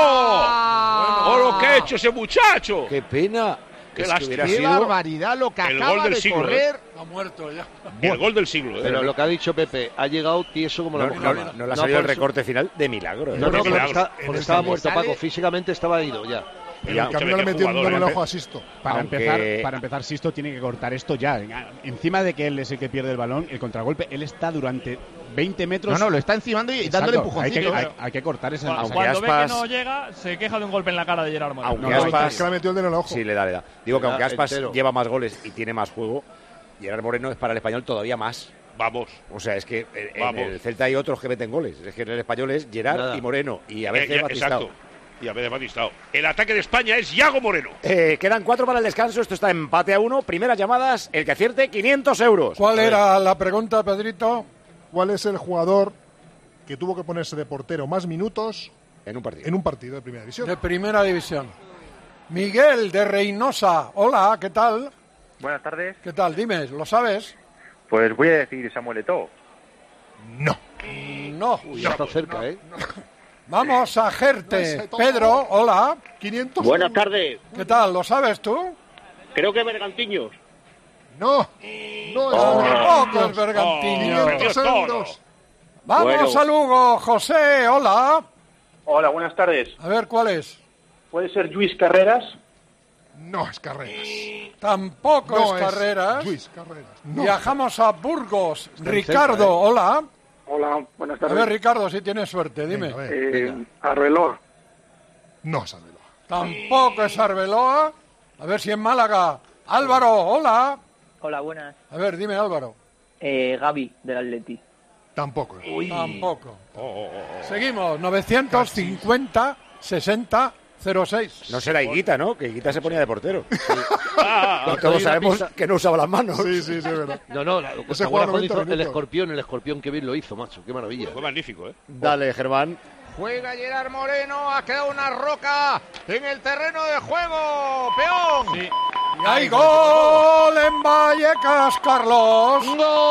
¡Oh! ¡Oh, lo que ha hecho ese muchacho! ¡Qué pena! Qué, es que qué barbaridad lo que el acaba gol del de siglo, correr. ¿eh? Ha muerto ya. El gol del siglo. ¿eh? Pero lo que ha dicho Pepe, ha llegado tieso como no, la no, no, no le ha salido el recorte final de milagro. ¿eh? No, no, no, porque, está, porque estaba muerto, sale... Paco. Físicamente estaba ido ya. En el camino le metió un doble ojo a Sisto. Para, Aunque... empezar, para empezar, Sisto tiene que cortar esto ya. Encima de que él es el que pierde el balón, el contragolpe, él está durante veinte metros. No, no, lo está encimando y Exacto, dándole empujoncitos. Hay que, hay, hay que cortar ese. Cuando, o sea, cuando Aspas... ve que no llega, se queja de un golpe en la cara de Gerard Moreno. Aunque no, Aspas... es que le metió el dedo en el ojo. Sí, le da, le da. Digo que le aunque da Aspas entero. lleva más goles y tiene más juego, Gerard Moreno es para el español todavía más. Vamos. O sea, es que en Vamos. el Celta hay otros que meten goles. Es que en el español es Gerard Nada. y Moreno. Y a veces Eh, ya, Batistao. exacto. Y a veces Batistao. El ataque de España es Yago Moreno. Eh, quedan cuatro para el descanso. Esto está empate a uno. Primeras llamadas. El que acierte, quinientos euros. ¿Cuál era la pregunta, Pedrito? ¿Cuál es el jugador que tuvo que ponerse de portero más minutos en un partido? En un partido de primera división. De primera división. Miguel de Reynosa. Hola, ¿qué tal? Buenas tardes. ¿Qué tal? Dime, ¿lo sabes? Pues voy a decir Samuel Eto'o. No. No. Uy, ya está cerca, ¿eh? Vamos a Gerte. Pedro, hola. quinientos Buenas tardes. ¿Qué tal? ¿Lo sabes tú? Creo que Bergantiños. No. No es Oh, Bergantiños. es Bergantiños. quinientos euros. Vamos Bueno. a Lugo. José, hola. Hola, buenas tardes. A ver, ¿cuál es? ¿Puede ser Luis Carreras? No es Carreras. Tampoco No es es Carreras. Luis Carreras. No. Viajamos a Burgos. Está Ricardo, cerca, ¿eh? hola. Hola, buenas A tardes. ver, Ricardo, si tienes suerte, dime. Venga, a ver. Eh, Arbeloa. No es Arbeloa. Tampoco es Arbeloa. A ver si en Málaga. Álvaro, hola. Hola, buenas. A ver, dime, Álvaro. Eh, Gaby, del Atleti. Tampoco. Uy. Tampoco. Oh, oh, oh. Seguimos, novecientos cincuenta sesenta cero seis. No será Higuita, ¿no? Que Higuita se ponía de portero. Ah, y todos sabemos pista. que no usaba las manos. Sí, sí, sí, es verdad. No, no, la, Ese la juega buena noventa hizo el minutos. escorpión, el escorpión que bien lo hizo, macho, qué maravilla. Fue magnífico, ¿eh? Dale, Germán. Juega Gerard Moreno, ha quedado una roca en el terreno de juego. Peón. Sí. Y hay gol en Vallecas, Carlos.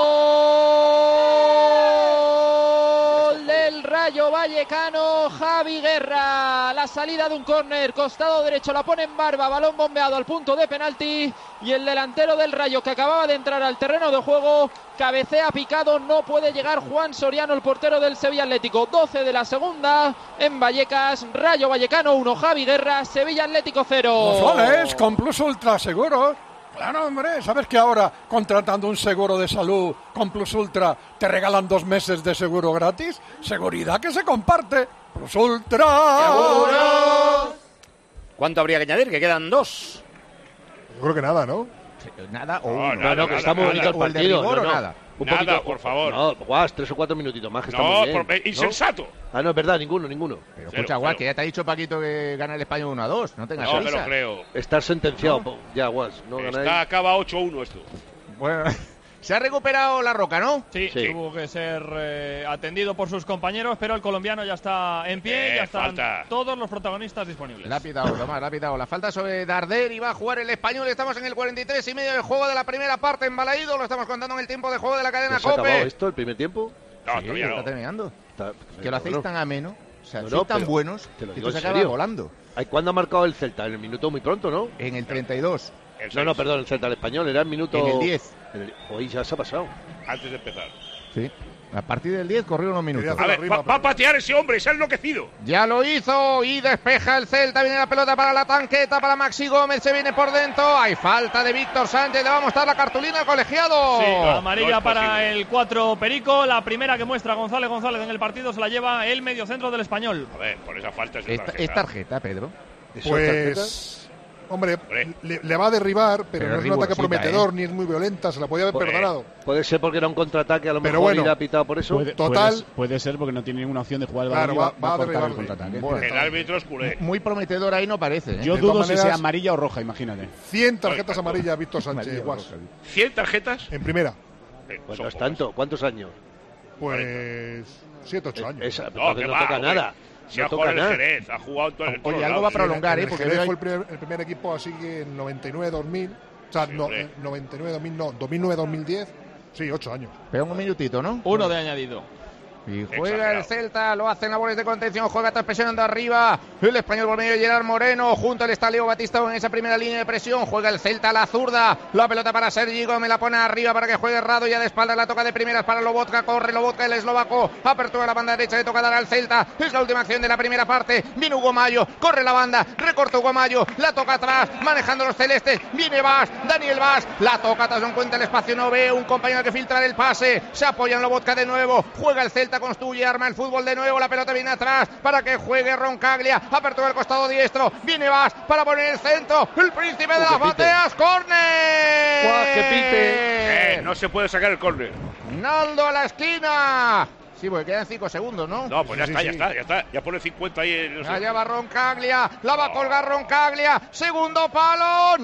Gol del Rayo Vallecano, Javi Guerra. La salida de un córner, costado derecho, la pone en barba, balón bombeado al punto de penalti. Y el delantero del Rayo, que acababa de entrar al terreno de juego, cabecea picado, no puede llegar Juan Soriano, el portero del Sevilla Atlético. doce de la segunda en Vallecas, Rayo Vallecano uno, Javi Guerra, Sevilla Atlético cero. Los goles con Plus Ultra Seguros. Claro, hombre, ¿sabes que ahora contratando un seguro de salud con Plus Ultra te regalan dos meses de seguro gratis? Seguridad que se comparte. Plus Ultra. ¡Seguro! ¿Cuánto habría que añadir? Que quedan dos. Yo creo que nada, ¿no? Nada o No, uno. nada, No, no, que está muy nada, bonito el o el de partido. rigor no, o no. nada. Un Nada, poquito, por favor. No, guas, tres o cuatro minutitos más que está No, muy bien. por- eh, insensato. ¿No? Ah, no, es verdad, ninguno, ninguno. Pero Cero, escucha, Guas, cero. que ya te ha dicho Paquito que gana el Español uno a dos. No tengas No me prisa. lo creo. Estar sentenciado, po- ya, guas, no ganáis. Está, acaba ocho uno esto. Bueno, se ha recuperado la roca, ¿no? Sí, Sí. tuvo que ser eh, atendido por sus compañeros, pero el colombiano ya está en pie, Eh, ya están falta. todos los protagonistas disponibles. Le ha pitado, Tomás, le ha pitado. La falta sobre Darder y va a jugar el Español. Estamos en el cuarenta y tres y medio del juego de la primera parte en Balaído. Lo estamos contando en el tiempo de juego de la cadena ¿Ya se ha acabado COPE. esto, el primer tiempo? No, Sí, todavía está no. terminando. Está- Que lo hacéis no, tan ameno. O sea, no, sois no, tan pero buenos te lo que digo esto en se acaba serio. volando. Ay, ¿cuándo ha marcado el Celta? En el minuto muy pronto, ¿no? En el treinta y dos. El No, no, seis, perdón, el Celta, el español, era el minuto... En el diez. En el- Hoy ya se ha pasado. Antes de empezar. Sí. A partir del diez corrió unos minutos. A ver, va, va a patear ese hombre, se ha enloquecido. Ya lo hizo y despeja el Celta. Viene la pelota para la tanqueta, para Maxi Gómez. Se viene por dentro. Hay falta de Víctor Sánchez. Le va a mostrar la cartulina al colegiado. Sí, no amarilla es para posible. el cuatro Perico. La primera que muestra González González en el partido se la lleva el mediocentro del Español. A ver, por esa falta es de Es, tarjeta. es tarjeta, Pedro. ¿Eso es tarjeta? Pues Hombre, le, le va a derribar, pero, Pero no es es un ataque rigurosita, prometedor, ¿eh? ni es muy violenta, se la podía haber Puede- perdonado. Puede ser porque era un contraataque, a lo Pero mejor bueno, y le ha pitado por eso. Puede, Total- Puede, puede ser porque no tiene ninguna opción de jugar el Claro, balón y va- va a cortar el derribarle. contraataque. Bueno, El árbitro es culé. Muy prometedor ahí no parece. ¿eh? Yo De dudo todas si maneras- sea amarilla o roja, imagínate. cien tarjetas amarillas a Víctor Sánchez Amarilla, Guas. roja. ¿cien tarjetas? En primera. Eh, Pues son no es pocas. tanto. ¿Cuántos años? Pues siete, ocho años. Esa, No, entonces que no va, toca hombre. nada. Si No ha jugado toca en el nada. Jerez, ha jugado en todo- en todos Oye, algo lados. va a prolongar, En ¿eh? el Porque Jerez veo fue ahí- el primer, el primer equipo así que en noventa y nueve dos mil. O sea, Sí, no, hombre. eh, noventa y nueve dos mil no, dos mil nueve dos mil diez. Sí, ocho años. Pero un minutito, ¿no? Uno de añadido. Y juega Exagerado. el Celta, lo hace en labores de contención, juega tras presionando arriba. El español por medio de Gerard Moreno, junto al está Leo Batista en esa primera línea de presión. Juega el Celta a la zurda, la pelota para Sergi Gómez, la pone arriba para que juegue Rado, ya de espalda la toca de primeras para Lobotka, corre Lobotka, el eslovaco, apertura la banda derecha, le toca dar al Celta. Es la última acción de la primera parte. Viene Hugo Mayo, corre la banda, recorta Hugo Mayo, la toca atrás, manejando los celestes. Viene Vaz, Daniel Vaz, la toca atrás, no encuentra el espacio, no ve un compañero que filtrar el pase. Se apoya en Lobotka de nuevo, juega el Celta, construye, arma el fútbol de nuevo, la pelota viene atrás para que juegue Roncaglia, apertura el costado diestro, viene Vaz para poner el centro, el príncipe de Uh, las que pite. bateas, córner. ¡Guau, que pite! Eh, no se puede sacar el córner. Naldo a la esquina. Sí, porque quedan cinco segundos, ¿no? No, pues ya Sí, está, sí, ya sí. está, ya está. Ya pone cincuenta ahí. en- no sé. Allá va Roncaglia, la va a colgar Roncaglia, segundo palo,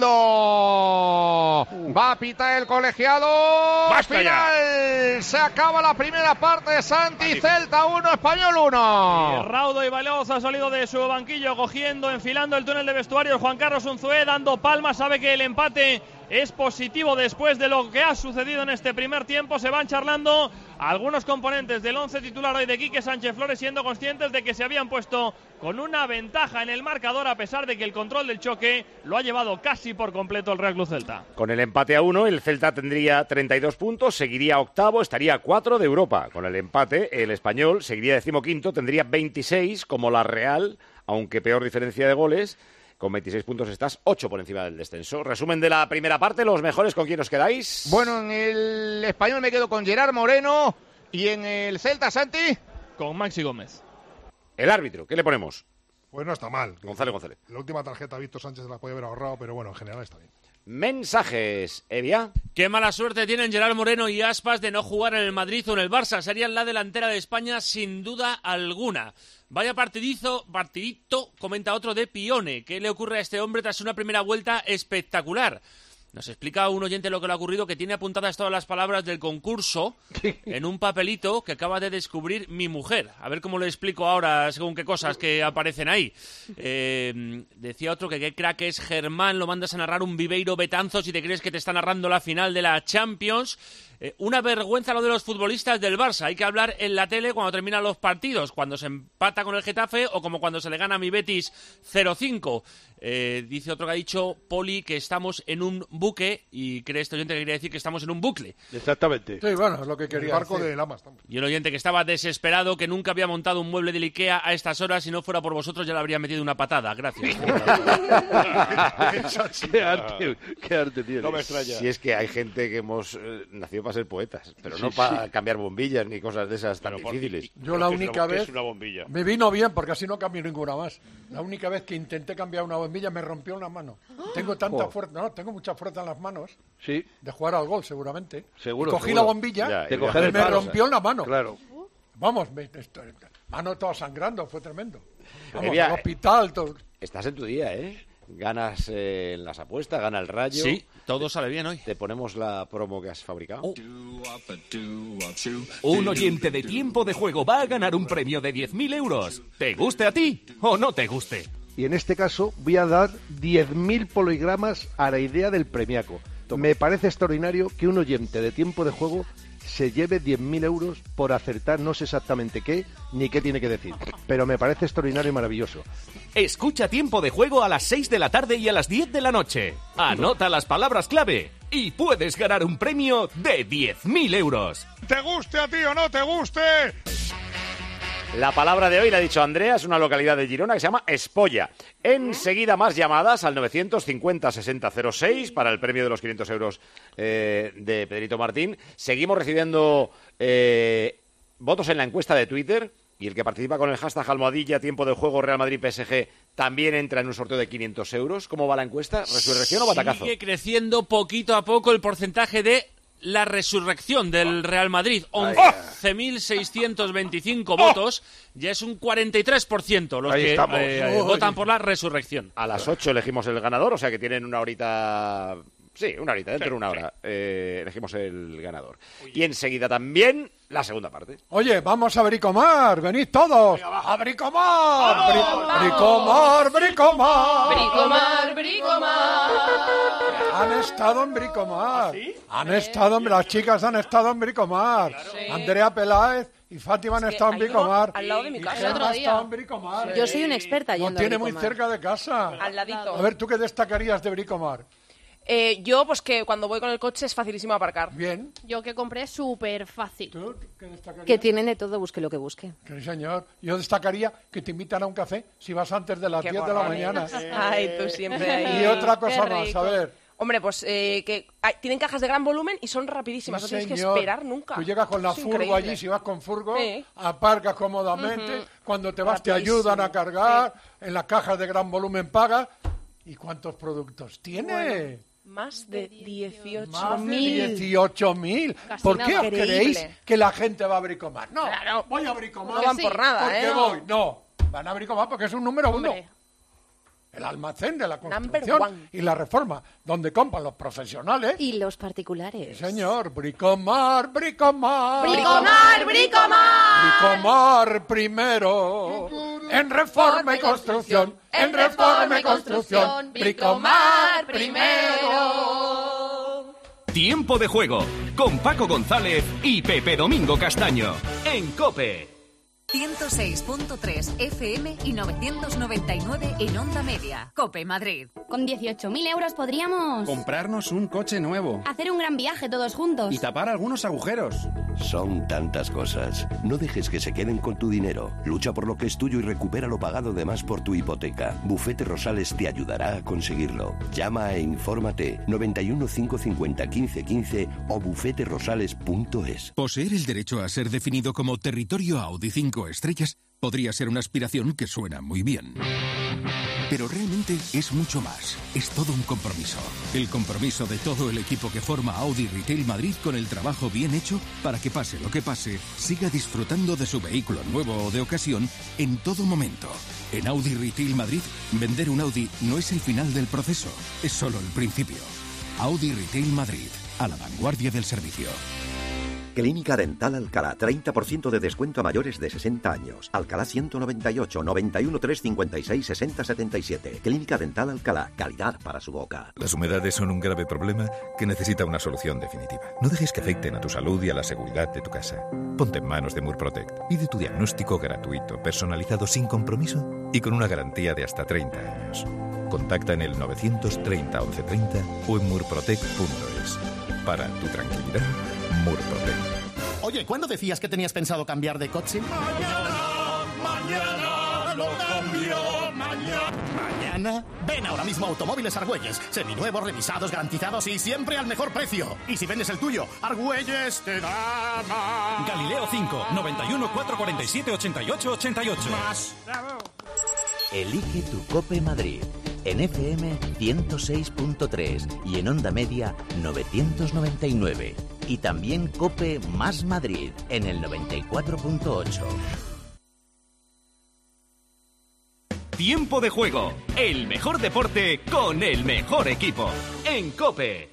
Naldo. Va a pitar el colegiado. Basta Final. Se acaba la primera parte, Santi, Celta uno, Español Y uno. Raudo y Baleoz ha salido de su banquillo cogiendo, enfilando el túnel de vestuarios. Juan Carlos Unzué dando palmas, sabe que el empate es positivo después de lo que ha sucedido en este primer tiempo. Se van charlando algunos componentes del once titular hoy de Quique Sánchez Flores, siendo conscientes de que se habían puesto con una ventaja en el marcador, a pesar de que el control del choque lo ha llevado casi por completo el Real Club Celta. Con el empate a uno, el Celta tendría treinta y dos puntos, seguiría octavo, estaría a cuatro de Europa. Con el empate, el Español seguiría decimoquinto, tendría veintiséis, como la Real, aunque peor diferencia de goles. Con veintiséis puntos estás ocho por encima del descenso. Resumen de la primera parte, los mejores, ¿con quién os quedáis? Bueno, en el Español me quedo con Gerard Moreno y en el Celta, Santi. Con Maxi Gómez. El árbitro, ¿qué le ponemos? Pues no está mal. González González. La última tarjeta Víctor Sánchez se la podía haber ahorrado, pero bueno, en general está bien. Mensajes, Evia. Qué mala suerte tienen Gerard Moreno y Aspas de no jugar en el Madrid o en el Barça. Serían la delantera de España sin duda alguna. Vaya partidizo, partidito, comenta otro de Pione. ¿Qué le ocurre a este hombre tras una primera vuelta espectacular? Nos explica un oyente lo que le ha ocurrido, que tiene apuntadas todas las palabras del concurso en un papelito que acaba de descubrir mi mujer. A ver cómo le explico ahora según qué cosas que aparecen ahí. Eh, decía otro que qué crack es Germán, lo mandas a narrar un Viveiro Betanzos y te crees que te está narrando la final de la Champions. Eh, una vergüenza lo de los futbolistas del Barça. Hay que hablar en la tele cuando terminan los partidos, cuando se empata con el Getafe o como cuando se le gana a mi Betis cero cinco. Eh, dice otro que ha dicho Poli que estamos en un buque y cree este oyente que quería decir que estamos en un bucle. Exactamente. Sí, bueno, es lo que El quería barco decir. de Lamas. estamos. Y un oyente que estaba desesperado, que nunca había montado un mueble del Ikea a estas horas. Si no fuera por vosotros ya le habría metido una patada. Gracias. Qué arte, qué arte tiene. No me extraña. Si es que hay gente que hemos eh, nacido para ser poetas, pero no Sí, para sí. cambiar bombillas ni cosas de esas tan Pero por- difíciles. Yo la ¿Qué es única una- qué vez es una bombilla? me vino bien porque así no cambio ninguna más. La única vez que intenté cambiar una bombilla me rompió una mano. Tengo tanta Jo. fuerza, no, tengo mucha fuerza en las manos Sí, de jugar al gol seguramente. Seguro, Y cogí seguro. la bombilla Ya, de y coger y el me palo. rompió la mano. Claro. Vamos, me, esto- mano toda sangrando, fue tremendo. Vamos, Evia, al hospital, todo. Estás en tu día, ¿eh? Ganas eh, en las apuestas, gana el Rayo. Sí, todo sale bien hoy. Te ponemos la promo que has fabricado. Oh. Un oyente de Tiempo de Juego va a ganar un premio de diez mil euros. ¿Te guste a ti o no te guste? Y en este caso voy a dar diez mil poligramas a la idea del premiaco. Me parece extraordinario que un oyente de Tiempo de Juego se lleve diez mil euros por acertar no sé exactamente qué ni qué tiene que decir. Pero me parece extraordinario y maravilloso. Escucha Tiempo de Juego a las seis de la tarde y a las diez de la noche. Anota las palabras clave y puedes ganar un premio de diez mil euros. ¿Te guste a ti o no te guste? La palabra de hoy, la ha dicho Andrea, es una localidad de Girona que se llama Espolla. Enseguida más llamadas al novecientos cincuenta sesenta cero seis para el premio de los quinientos euros eh, de Pedrito Martín. Seguimos recibiendo eh, votos en la encuesta de Twitter. Y el que participa con el hashtag almohadilla, tiempo de juego, Real Madrid P S G, también entra en un sorteo de quinientos euros. ¿Cómo va la encuesta? ¿Resurrección o batacazo? Sigue creciendo poquito a poco el porcentaje de la resurrección del Real Madrid. once mil seiscientos veinticinco oh. votos. Ya es un cuarenta y tres por ciento los Ahí que eh, oh, votan por la resurrección. A las ocho elegimos el ganador, o sea que tienen una horita... Sí, una horita, dentro sí, de una hora sí. eh, elegimos el ganador. Uy. Y enseguida también la segunda parte. Oye, vamos a Bricomar, venid todos. ¡A Bricomar! Bri- Bricomar, Bricomar. Bricomar, Bricomar. Han estado en Bricomar. ¿Ah, sí? Han ¿Eh? estado en... Las chicas han estado en Bricomar. Claro. Sí. Andrea Peláez y Fátima han es estado en Bricomar. Al lado de mi casa. Y Gemma ha estado en Bricomar. Yo soy una experta yendo No tiene a muy cerca de casa. Al ladito. A ver, ¿tú qué destacarías de Bricomar? Eh, yo, pues que cuando voy con el coche es facilísimo aparcar. Bien. Yo que compré súper fácil. ¿Tú qué destacarías? Que tienen de todo, busque lo que busque. Sí, señor. Yo destacaría que te invitan a un café si vas antes de las Qué diez de la mañana. Ay, tú siempre ahí. Y otra cosa más, a ver. Hombre, pues eh, que hay, tienen cajas de gran volumen y son rapidísimas, sí, no tienes que esperar nunca. Tú llegas con la es furgo increíble. allí, si vas con furgo, sí. aparcas cómodamente, uh-huh. cuando te vas Rapidísimo. te ayudan a cargar, sí. En las cajas de gran volumen pagas. ¿Y cuántos productos tiene? Bueno. Más de dieciocho Más mil. de dieciocho mil. ¿Por qué os creéis que la gente va a Bricomar? No, claro. voy a Bricomar. No van sí. por nada, ¿Por ¿eh? qué voy? No, van a Bricomar porque es un número Hombre. uno. El almacén de la construcción y la reforma, donde compran los profesionales. Y los particulares. Sí, señor, Bricomar, Bricomar. Bricomar, Bricomar. Bricomar primero. En reforma y construcción. En reforma y construcción. Bricomar primero. Tiempo de juego con Paco González y Pepe Domingo Castaño en COPE. ciento seis punto tres F M y novecientos noventa y nueve en Onda Media. COPE Madrid. Con dieciocho mil euros podríamos... comprarnos un coche nuevo. Hacer un gran viaje todos juntos. Y tapar algunos agujeros. Son tantas cosas. No dejes que se queden con tu dinero. Lucha por lo que es tuyo y recupera lo pagado de más por tu hipoteca. Bufete Rosales te ayudará a conseguirlo. Llama e infórmate noventa y uno, cinco cincuenta, quince quince o bufete rosales punto es. Poseer el derecho a ser definido como territorio Audi cinco estrellas podría ser una aspiración que suena muy bien. Pero realmente es mucho más. Es todo un compromiso. El compromiso de todo el equipo que forma Audi Retail Madrid con el trabajo bien hecho para que pase lo que pase, siga disfrutando de su vehículo nuevo o de ocasión en todo momento. En Audi Retail Madrid, vender un Audi no es el final del proceso, es solo el principio. Audi Retail Madrid, a la vanguardia del servicio. Clínica Dental Alcalá, treinta por ciento de descuento a mayores de sesenta años. Alcalá ciento noventa y ocho, noventa y uno, trescientos cincuenta y seis, sesenta setenta y siete. Clínica Dental Alcalá, calidad para su boca. Las humedades son un grave problema que necesita una solución definitiva. No dejes que afecten a tu salud y a la seguridad de tu casa. Ponte en manos de Murprotect. Pide tu diagnóstico gratuito, personalizado sin compromiso y con una garantía de hasta treinta años. Contacta en el novecientos treinta, once treinta o en murprotect punto es. Para tu tranquilidad, Murprotect. Oye, ¿cuándo decías que tenías pensado cambiar de coche? Mañana, mañana, lo cambio, mañana. ¿Mañana? Ven ahora mismo a Automóviles Argüelles. Seminuevos, revisados, garantizados y siempre al mejor precio. Y si vendes el tuyo, Argüelles te da más. Galileo cinco, noventa y uno, cuatrocientos cuarenta y siete, ochenta y ocho, ochenta y ocho. Más. Bravo. Elige tu COPE Madrid. En F M ciento seis punto tres y en Onda Media novecientos noventa y nueve. Y también COPE más Madrid en el noventa y cuatro punto ocho. Tiempo de juego, el mejor deporte con el mejor equipo. En COPE.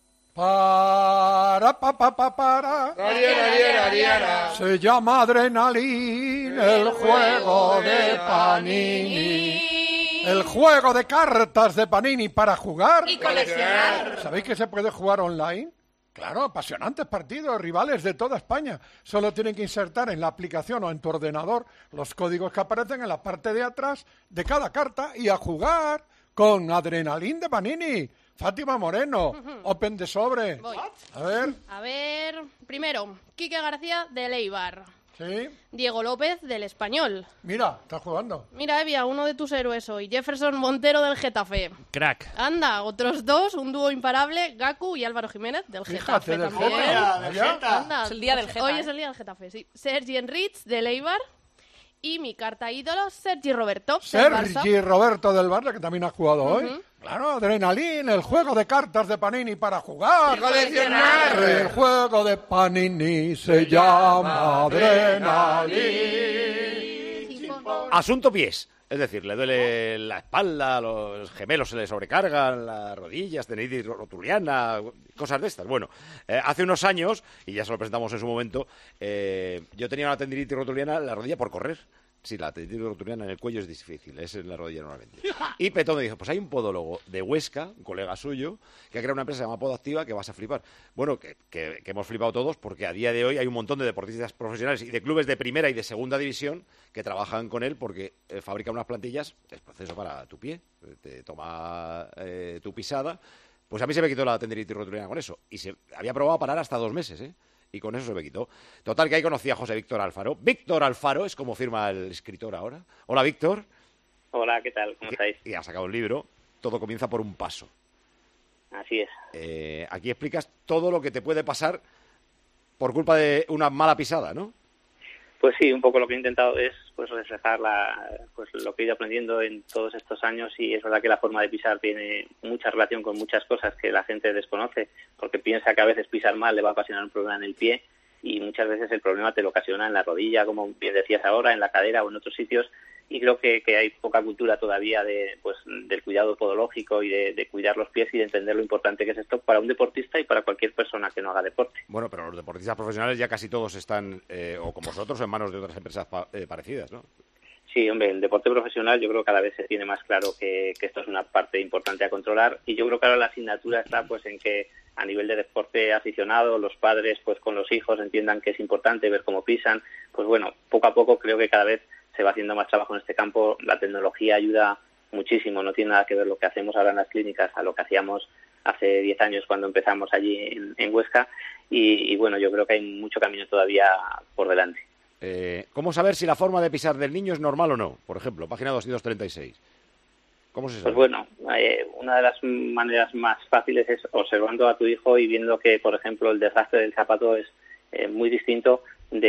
Para, pa, pa, pa, para. Ariera, ariera, ariera. Se llama Adrenalina, el juego de Panini. El juego de cartas de Panini para jugar y coleccionar. ¿Sabéis que se puede jugar online? Claro, apasionantes partidos, rivales de toda España. Solo tienen que insertar en la aplicación o en tu ordenador los códigos que aparecen en la parte de atrás de cada carta y a jugar con Adrenalina de Panini. Fátima Moreno, uh-huh. Open de sobre. Voy. A ver. A ver, primero, Quique García del Eibar. Sí. Diego López del Español. Mira, está jugando. Mira, Evia, uno de tus héroes hoy. Jefferson Montero del Getafe. Crack. Anda, otros dos, un dúo imparable, Gaku y Álvaro Jiménez del Fíjate, Getafe del también. Geta, del Anda, es el día del Geta. Hoy ¿eh? es el día del Getafe, sí. Sergi Enrich del Eibar. Y mi carta ídolo, Sergi Roberto. del Barça. Sergi Roberto del Barça, que también ha jugado hoy. Ujú. Claro, Adrenalina, el juego de cartas de Panini para jugar. Y coleccionar. El juego de Panini se llama Adrenalina. Asunto pies. Es decir, le duele la espalda, los gemelos se le sobrecargan, las rodillas, tendinitis rotuliana, cosas de estas. Bueno, eh, hace unos años, y ya se lo presentamos en su momento, eh, yo tenía una tendinitis rotuliana en la rodilla por correr. Sí, la tendinitis rotuliana en el cuello es difícil, es en la rodilla normalmente. Y Petón me dijo, pues hay un podólogo de Huesca, un colega suyo, que ha creado una empresa que se llama Podactiva, que vas a flipar. Bueno, que, que, que hemos flipado todos, porque a día de hoy hay un montón de deportistas profesionales y de clubes de primera y de segunda división que trabajan con él porque eh, fabrica unas plantillas, es proceso para tu pie, te toma eh, tu pisada. Pues a mí se me quitó la tendinitis rotuliana con eso. Y se había probado a parar hasta dos meses, ¿eh? Y con eso se me quitó. Total, que ahí conocí a José Víctor Alfaro. Víctor Alfaro es como firma el escritor ahora. Hola, Víctor. Hola, ¿qué tal? ¿Cómo estáis? Y ha sacado un libro. Todo comienza por un paso. Así es. Eh, aquí explicas todo lo que te puede pasar por culpa de una mala pisada, ¿no? Pues sí, un poco lo que he intentado es pues reflejar la, pues lo que he ido aprendiendo en todos estos años, y es verdad que la forma de pisar tiene mucha relación con muchas cosas que la gente desconoce, porque piensa que a veces pisar mal le va a ocasionar un problema en el pie, y muchas veces el problema te lo ocasiona en la rodilla, como bien decías ahora, en la cadera o en otros sitios, y creo que, que hay poca cultura todavía de pues del cuidado podológico y de, de cuidar los pies y de entender lo importante que es esto para un deportista y para cualquier persona que no haga deporte. Bueno, pero los deportistas profesionales ya casi todos están, eh, o como vosotros, en manos de otras empresas pa- eh, parecidas, ¿no? Sí, hombre, el deporte profesional yo creo que cada vez se tiene más claro que, que esto es una parte importante a controlar, y yo creo que ahora la asignatura está pues en que a nivel de deporte aficionado, los padres pues con los hijos entiendan que es importante ver cómo pisan. Pues bueno, poco a poco creo que cada vez se va haciendo más trabajo en este campo. La tecnología ayuda muchísimo, no tiene nada que ver lo que hacemos ahora en las clínicas a lo que hacíamos hace diez años cuando empezamos allí en, en Huesca, y, y bueno, yo creo que hay mucho camino todavía por delante. Eh, ¿Cómo saber si la forma de pisar del niño es normal o no? Por ejemplo, página doscientos treinta y seis. ¿Cómo se sabe? Pues bueno, eh, una de las maneras más fáciles es observando a tu hijo y viendo que, por ejemplo, el desgaste del zapato es eh, muy distinto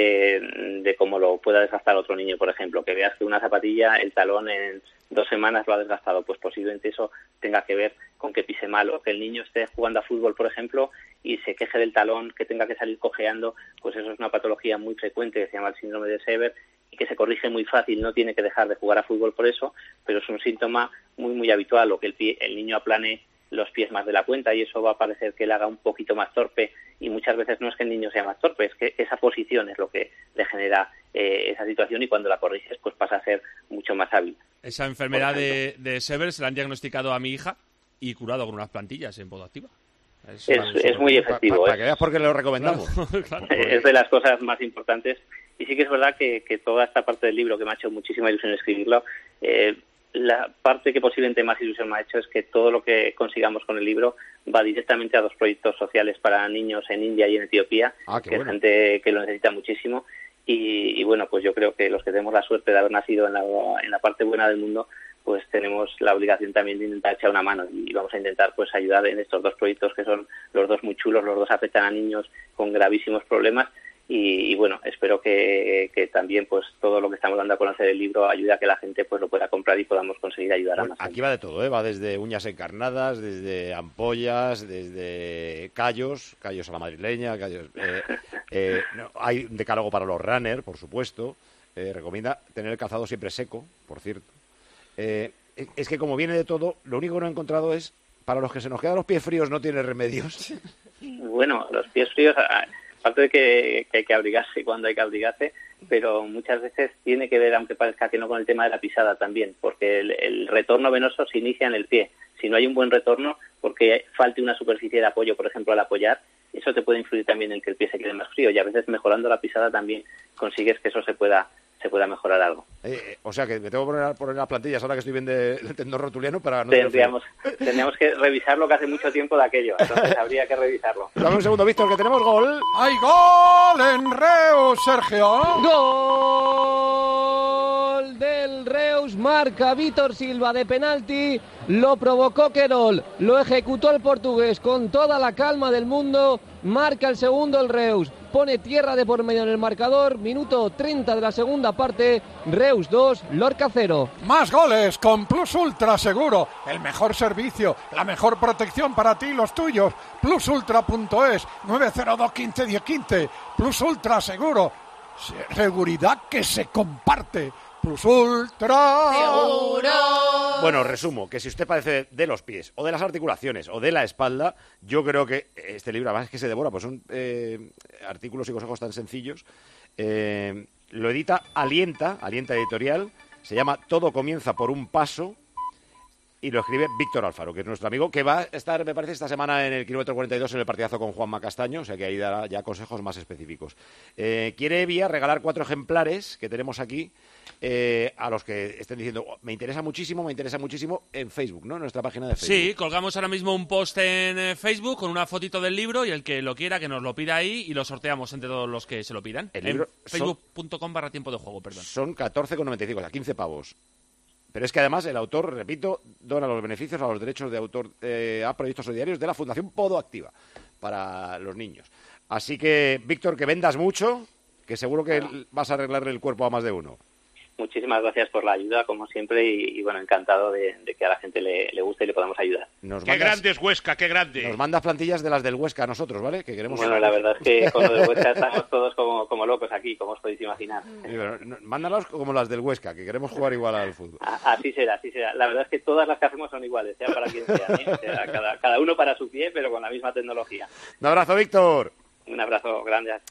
de, de cómo lo pueda desgastar otro niño, por ejemplo. Que veas que una zapatilla, el talón en dos semanas lo ha desgastado, pues posiblemente eso tenga que ver con que pise mal, o que el niño esté jugando a fútbol, por ejemplo, y se queje del talón, que tenga que salir cojeando, pues eso es una patología muy frecuente que se llama el síndrome de Sever y que se corrige muy fácil. No tiene que dejar de jugar a fútbol por eso, pero es un síntoma muy muy habitual, o que el, pie, el niño aplane los pies más de la cuenta, y eso va a parecer que él haga un poquito más torpe, y muchas veces no es que el niño sea más torpe, es que esa posición es lo que le genera eh, esa situación, y cuando la corriges pues pasa a ser mucho más hábil. Esa enfermedad de, de Sever se la han diagnosticado a mi hija y curado con unas plantillas en Podactiva. Es, es, es muy efectivo. Para pa, pa ¿eh? que veas por qué lo recomendamos. Claro. Es de las cosas más importantes, y sí que es verdad que, que toda esta parte del libro, que me ha hecho muchísima ilusión escribirlo, eh, la parte que posiblemente más ilusión me ha hecho es que todo lo que consigamos con el libro va directamente a dos proyectos sociales para niños en India y en Etiopía, ah, que bueno. es gente que lo necesita muchísimo, y, y bueno, pues yo creo que los que tenemos la suerte de haber nacido en la, en la parte buena del mundo, pues tenemos la obligación también de intentar echar una mano, y vamos a intentar pues ayudar en estos dos proyectos, que son los dos muy chulos. Los dos afectan a niños con gravísimos problemas, y, y bueno, espero que, que también pues todo lo que estamos dando a conocer el libro ayude a que la gente pues lo pueda comprar y podamos conseguir ayudar Bueno, a más gente. aquí va de todo, ¿eh? Va desde uñas encarnadas, desde ampollas, desde callos, callos a la madrileña, callos... Eh, eh, no, hay un decálogo para los runners, por supuesto. Eh, recomienda tener el calzado siempre seco, por cierto. Eh, es que como viene de todo, lo único que no he encontrado es, para los que se nos quedan los pies fríos no tiene remedios. Bueno, los pies fríos, aparte de que, que hay que abrigarse cuando hay que abrigarse, pero muchas veces tiene que ver, aunque parezca que no, con el tema de la pisada también, porque el, el retorno venoso se inicia en el pie. Si no hay un buen retorno, porque falte una superficie de apoyo, por ejemplo, al apoyar, eso te puede influir también en que el pie se quede más frío, y a veces mejorando la pisada también consigues que eso se pueda se pueda mejorar algo. Eh, o sea que me tengo que poner, poner las plantillas ahora que estoy bien de- del tendón rotuliano para no... Tendríamos, tendríamos que revisarlo, que hace mucho tiempo de aquello, entonces habría que revisarlo. Dame un segundo, Víctor, que tenemos gol. ¡Hay gol en Reus, Sergio! Gol del Reus marca Vítor Silva de penalti, lo provocó Querol, lo ejecutó el portugués con toda la calma del mundo, marca el segundo el Reus, pone tierra de por medio en el marcador, minuto treinta de la segunda parte, Reus dos, Lorca cero. Más goles con Plus Ultra Seguro, el mejor servicio, la mejor protección para ti y los tuyos. plus ultra punto es, nueve cero dos, quince, diez, quince. Plus Ultra Seguro, seguridad que se comparte. Plus Ultra Seguro. Bueno, resumo, que si usted padece de los pies, o de las articulaciones, o de la espalda, yo creo que este libro, además es que se devora, pues son eh, artículos y consejos tan sencillos. Eh, lo edita Alienta, Alienta Editorial, se llama Todo comienza por un paso, y lo escribe Víctor Alfaro, que es nuestro amigo, que va a estar, me parece, esta semana en el kilómetro cuarenta y dos en el partidazo con Juanma Castaño, o sea que ahí dará ya consejos más específicos. Eh, quiere Evia regalar cuatro ejemplares que tenemos aquí, eh, a los que estén diciendo, oh, me interesa muchísimo, me interesa muchísimo, en Facebook, ¿no? En nuestra página de Facebook. Sí, colgamos ahora mismo un post en eh, Facebook con una fotito del libro y el que lo quiera que nos lo pida ahí y lo sorteamos entre todos los que se lo pidan. El libro en facebook punto com barra tiempo de juego, perdón. Son catorce con noventa y cinco, o sea, quince pavos. Pero es que además el autor, repito, dona los beneficios a los derechos de autor eh, a proyectos solidarios de la Fundación Podoactiva para los niños. Así que, Víctor, que vendas mucho, que seguro que bueno. vas a arreglarle el cuerpo a más de uno. Muchísimas gracias por la ayuda, como siempre, y, y bueno, encantado de, de que a la gente le, le guste y le podamos ayudar. Nos ¡Qué mandas, grande es Huesca, qué grande! Nos mandas plantillas de las del Huesca a nosotros, ¿vale? Que queremos... Bueno, la verdad es que con lo del Huesca estamos todos como, como locos aquí, como os podéis imaginar. Sí, pero, no, mándalas como las del Huesca, que queremos jugar igual al fútbol. A, así será, así será. La verdad es que todas las que hacemos son iguales, sea para quien sea, ¿eh? O sea, cada, cada uno para su pie, pero con la misma tecnología. Un abrazo, Víctor. Un abrazo grande.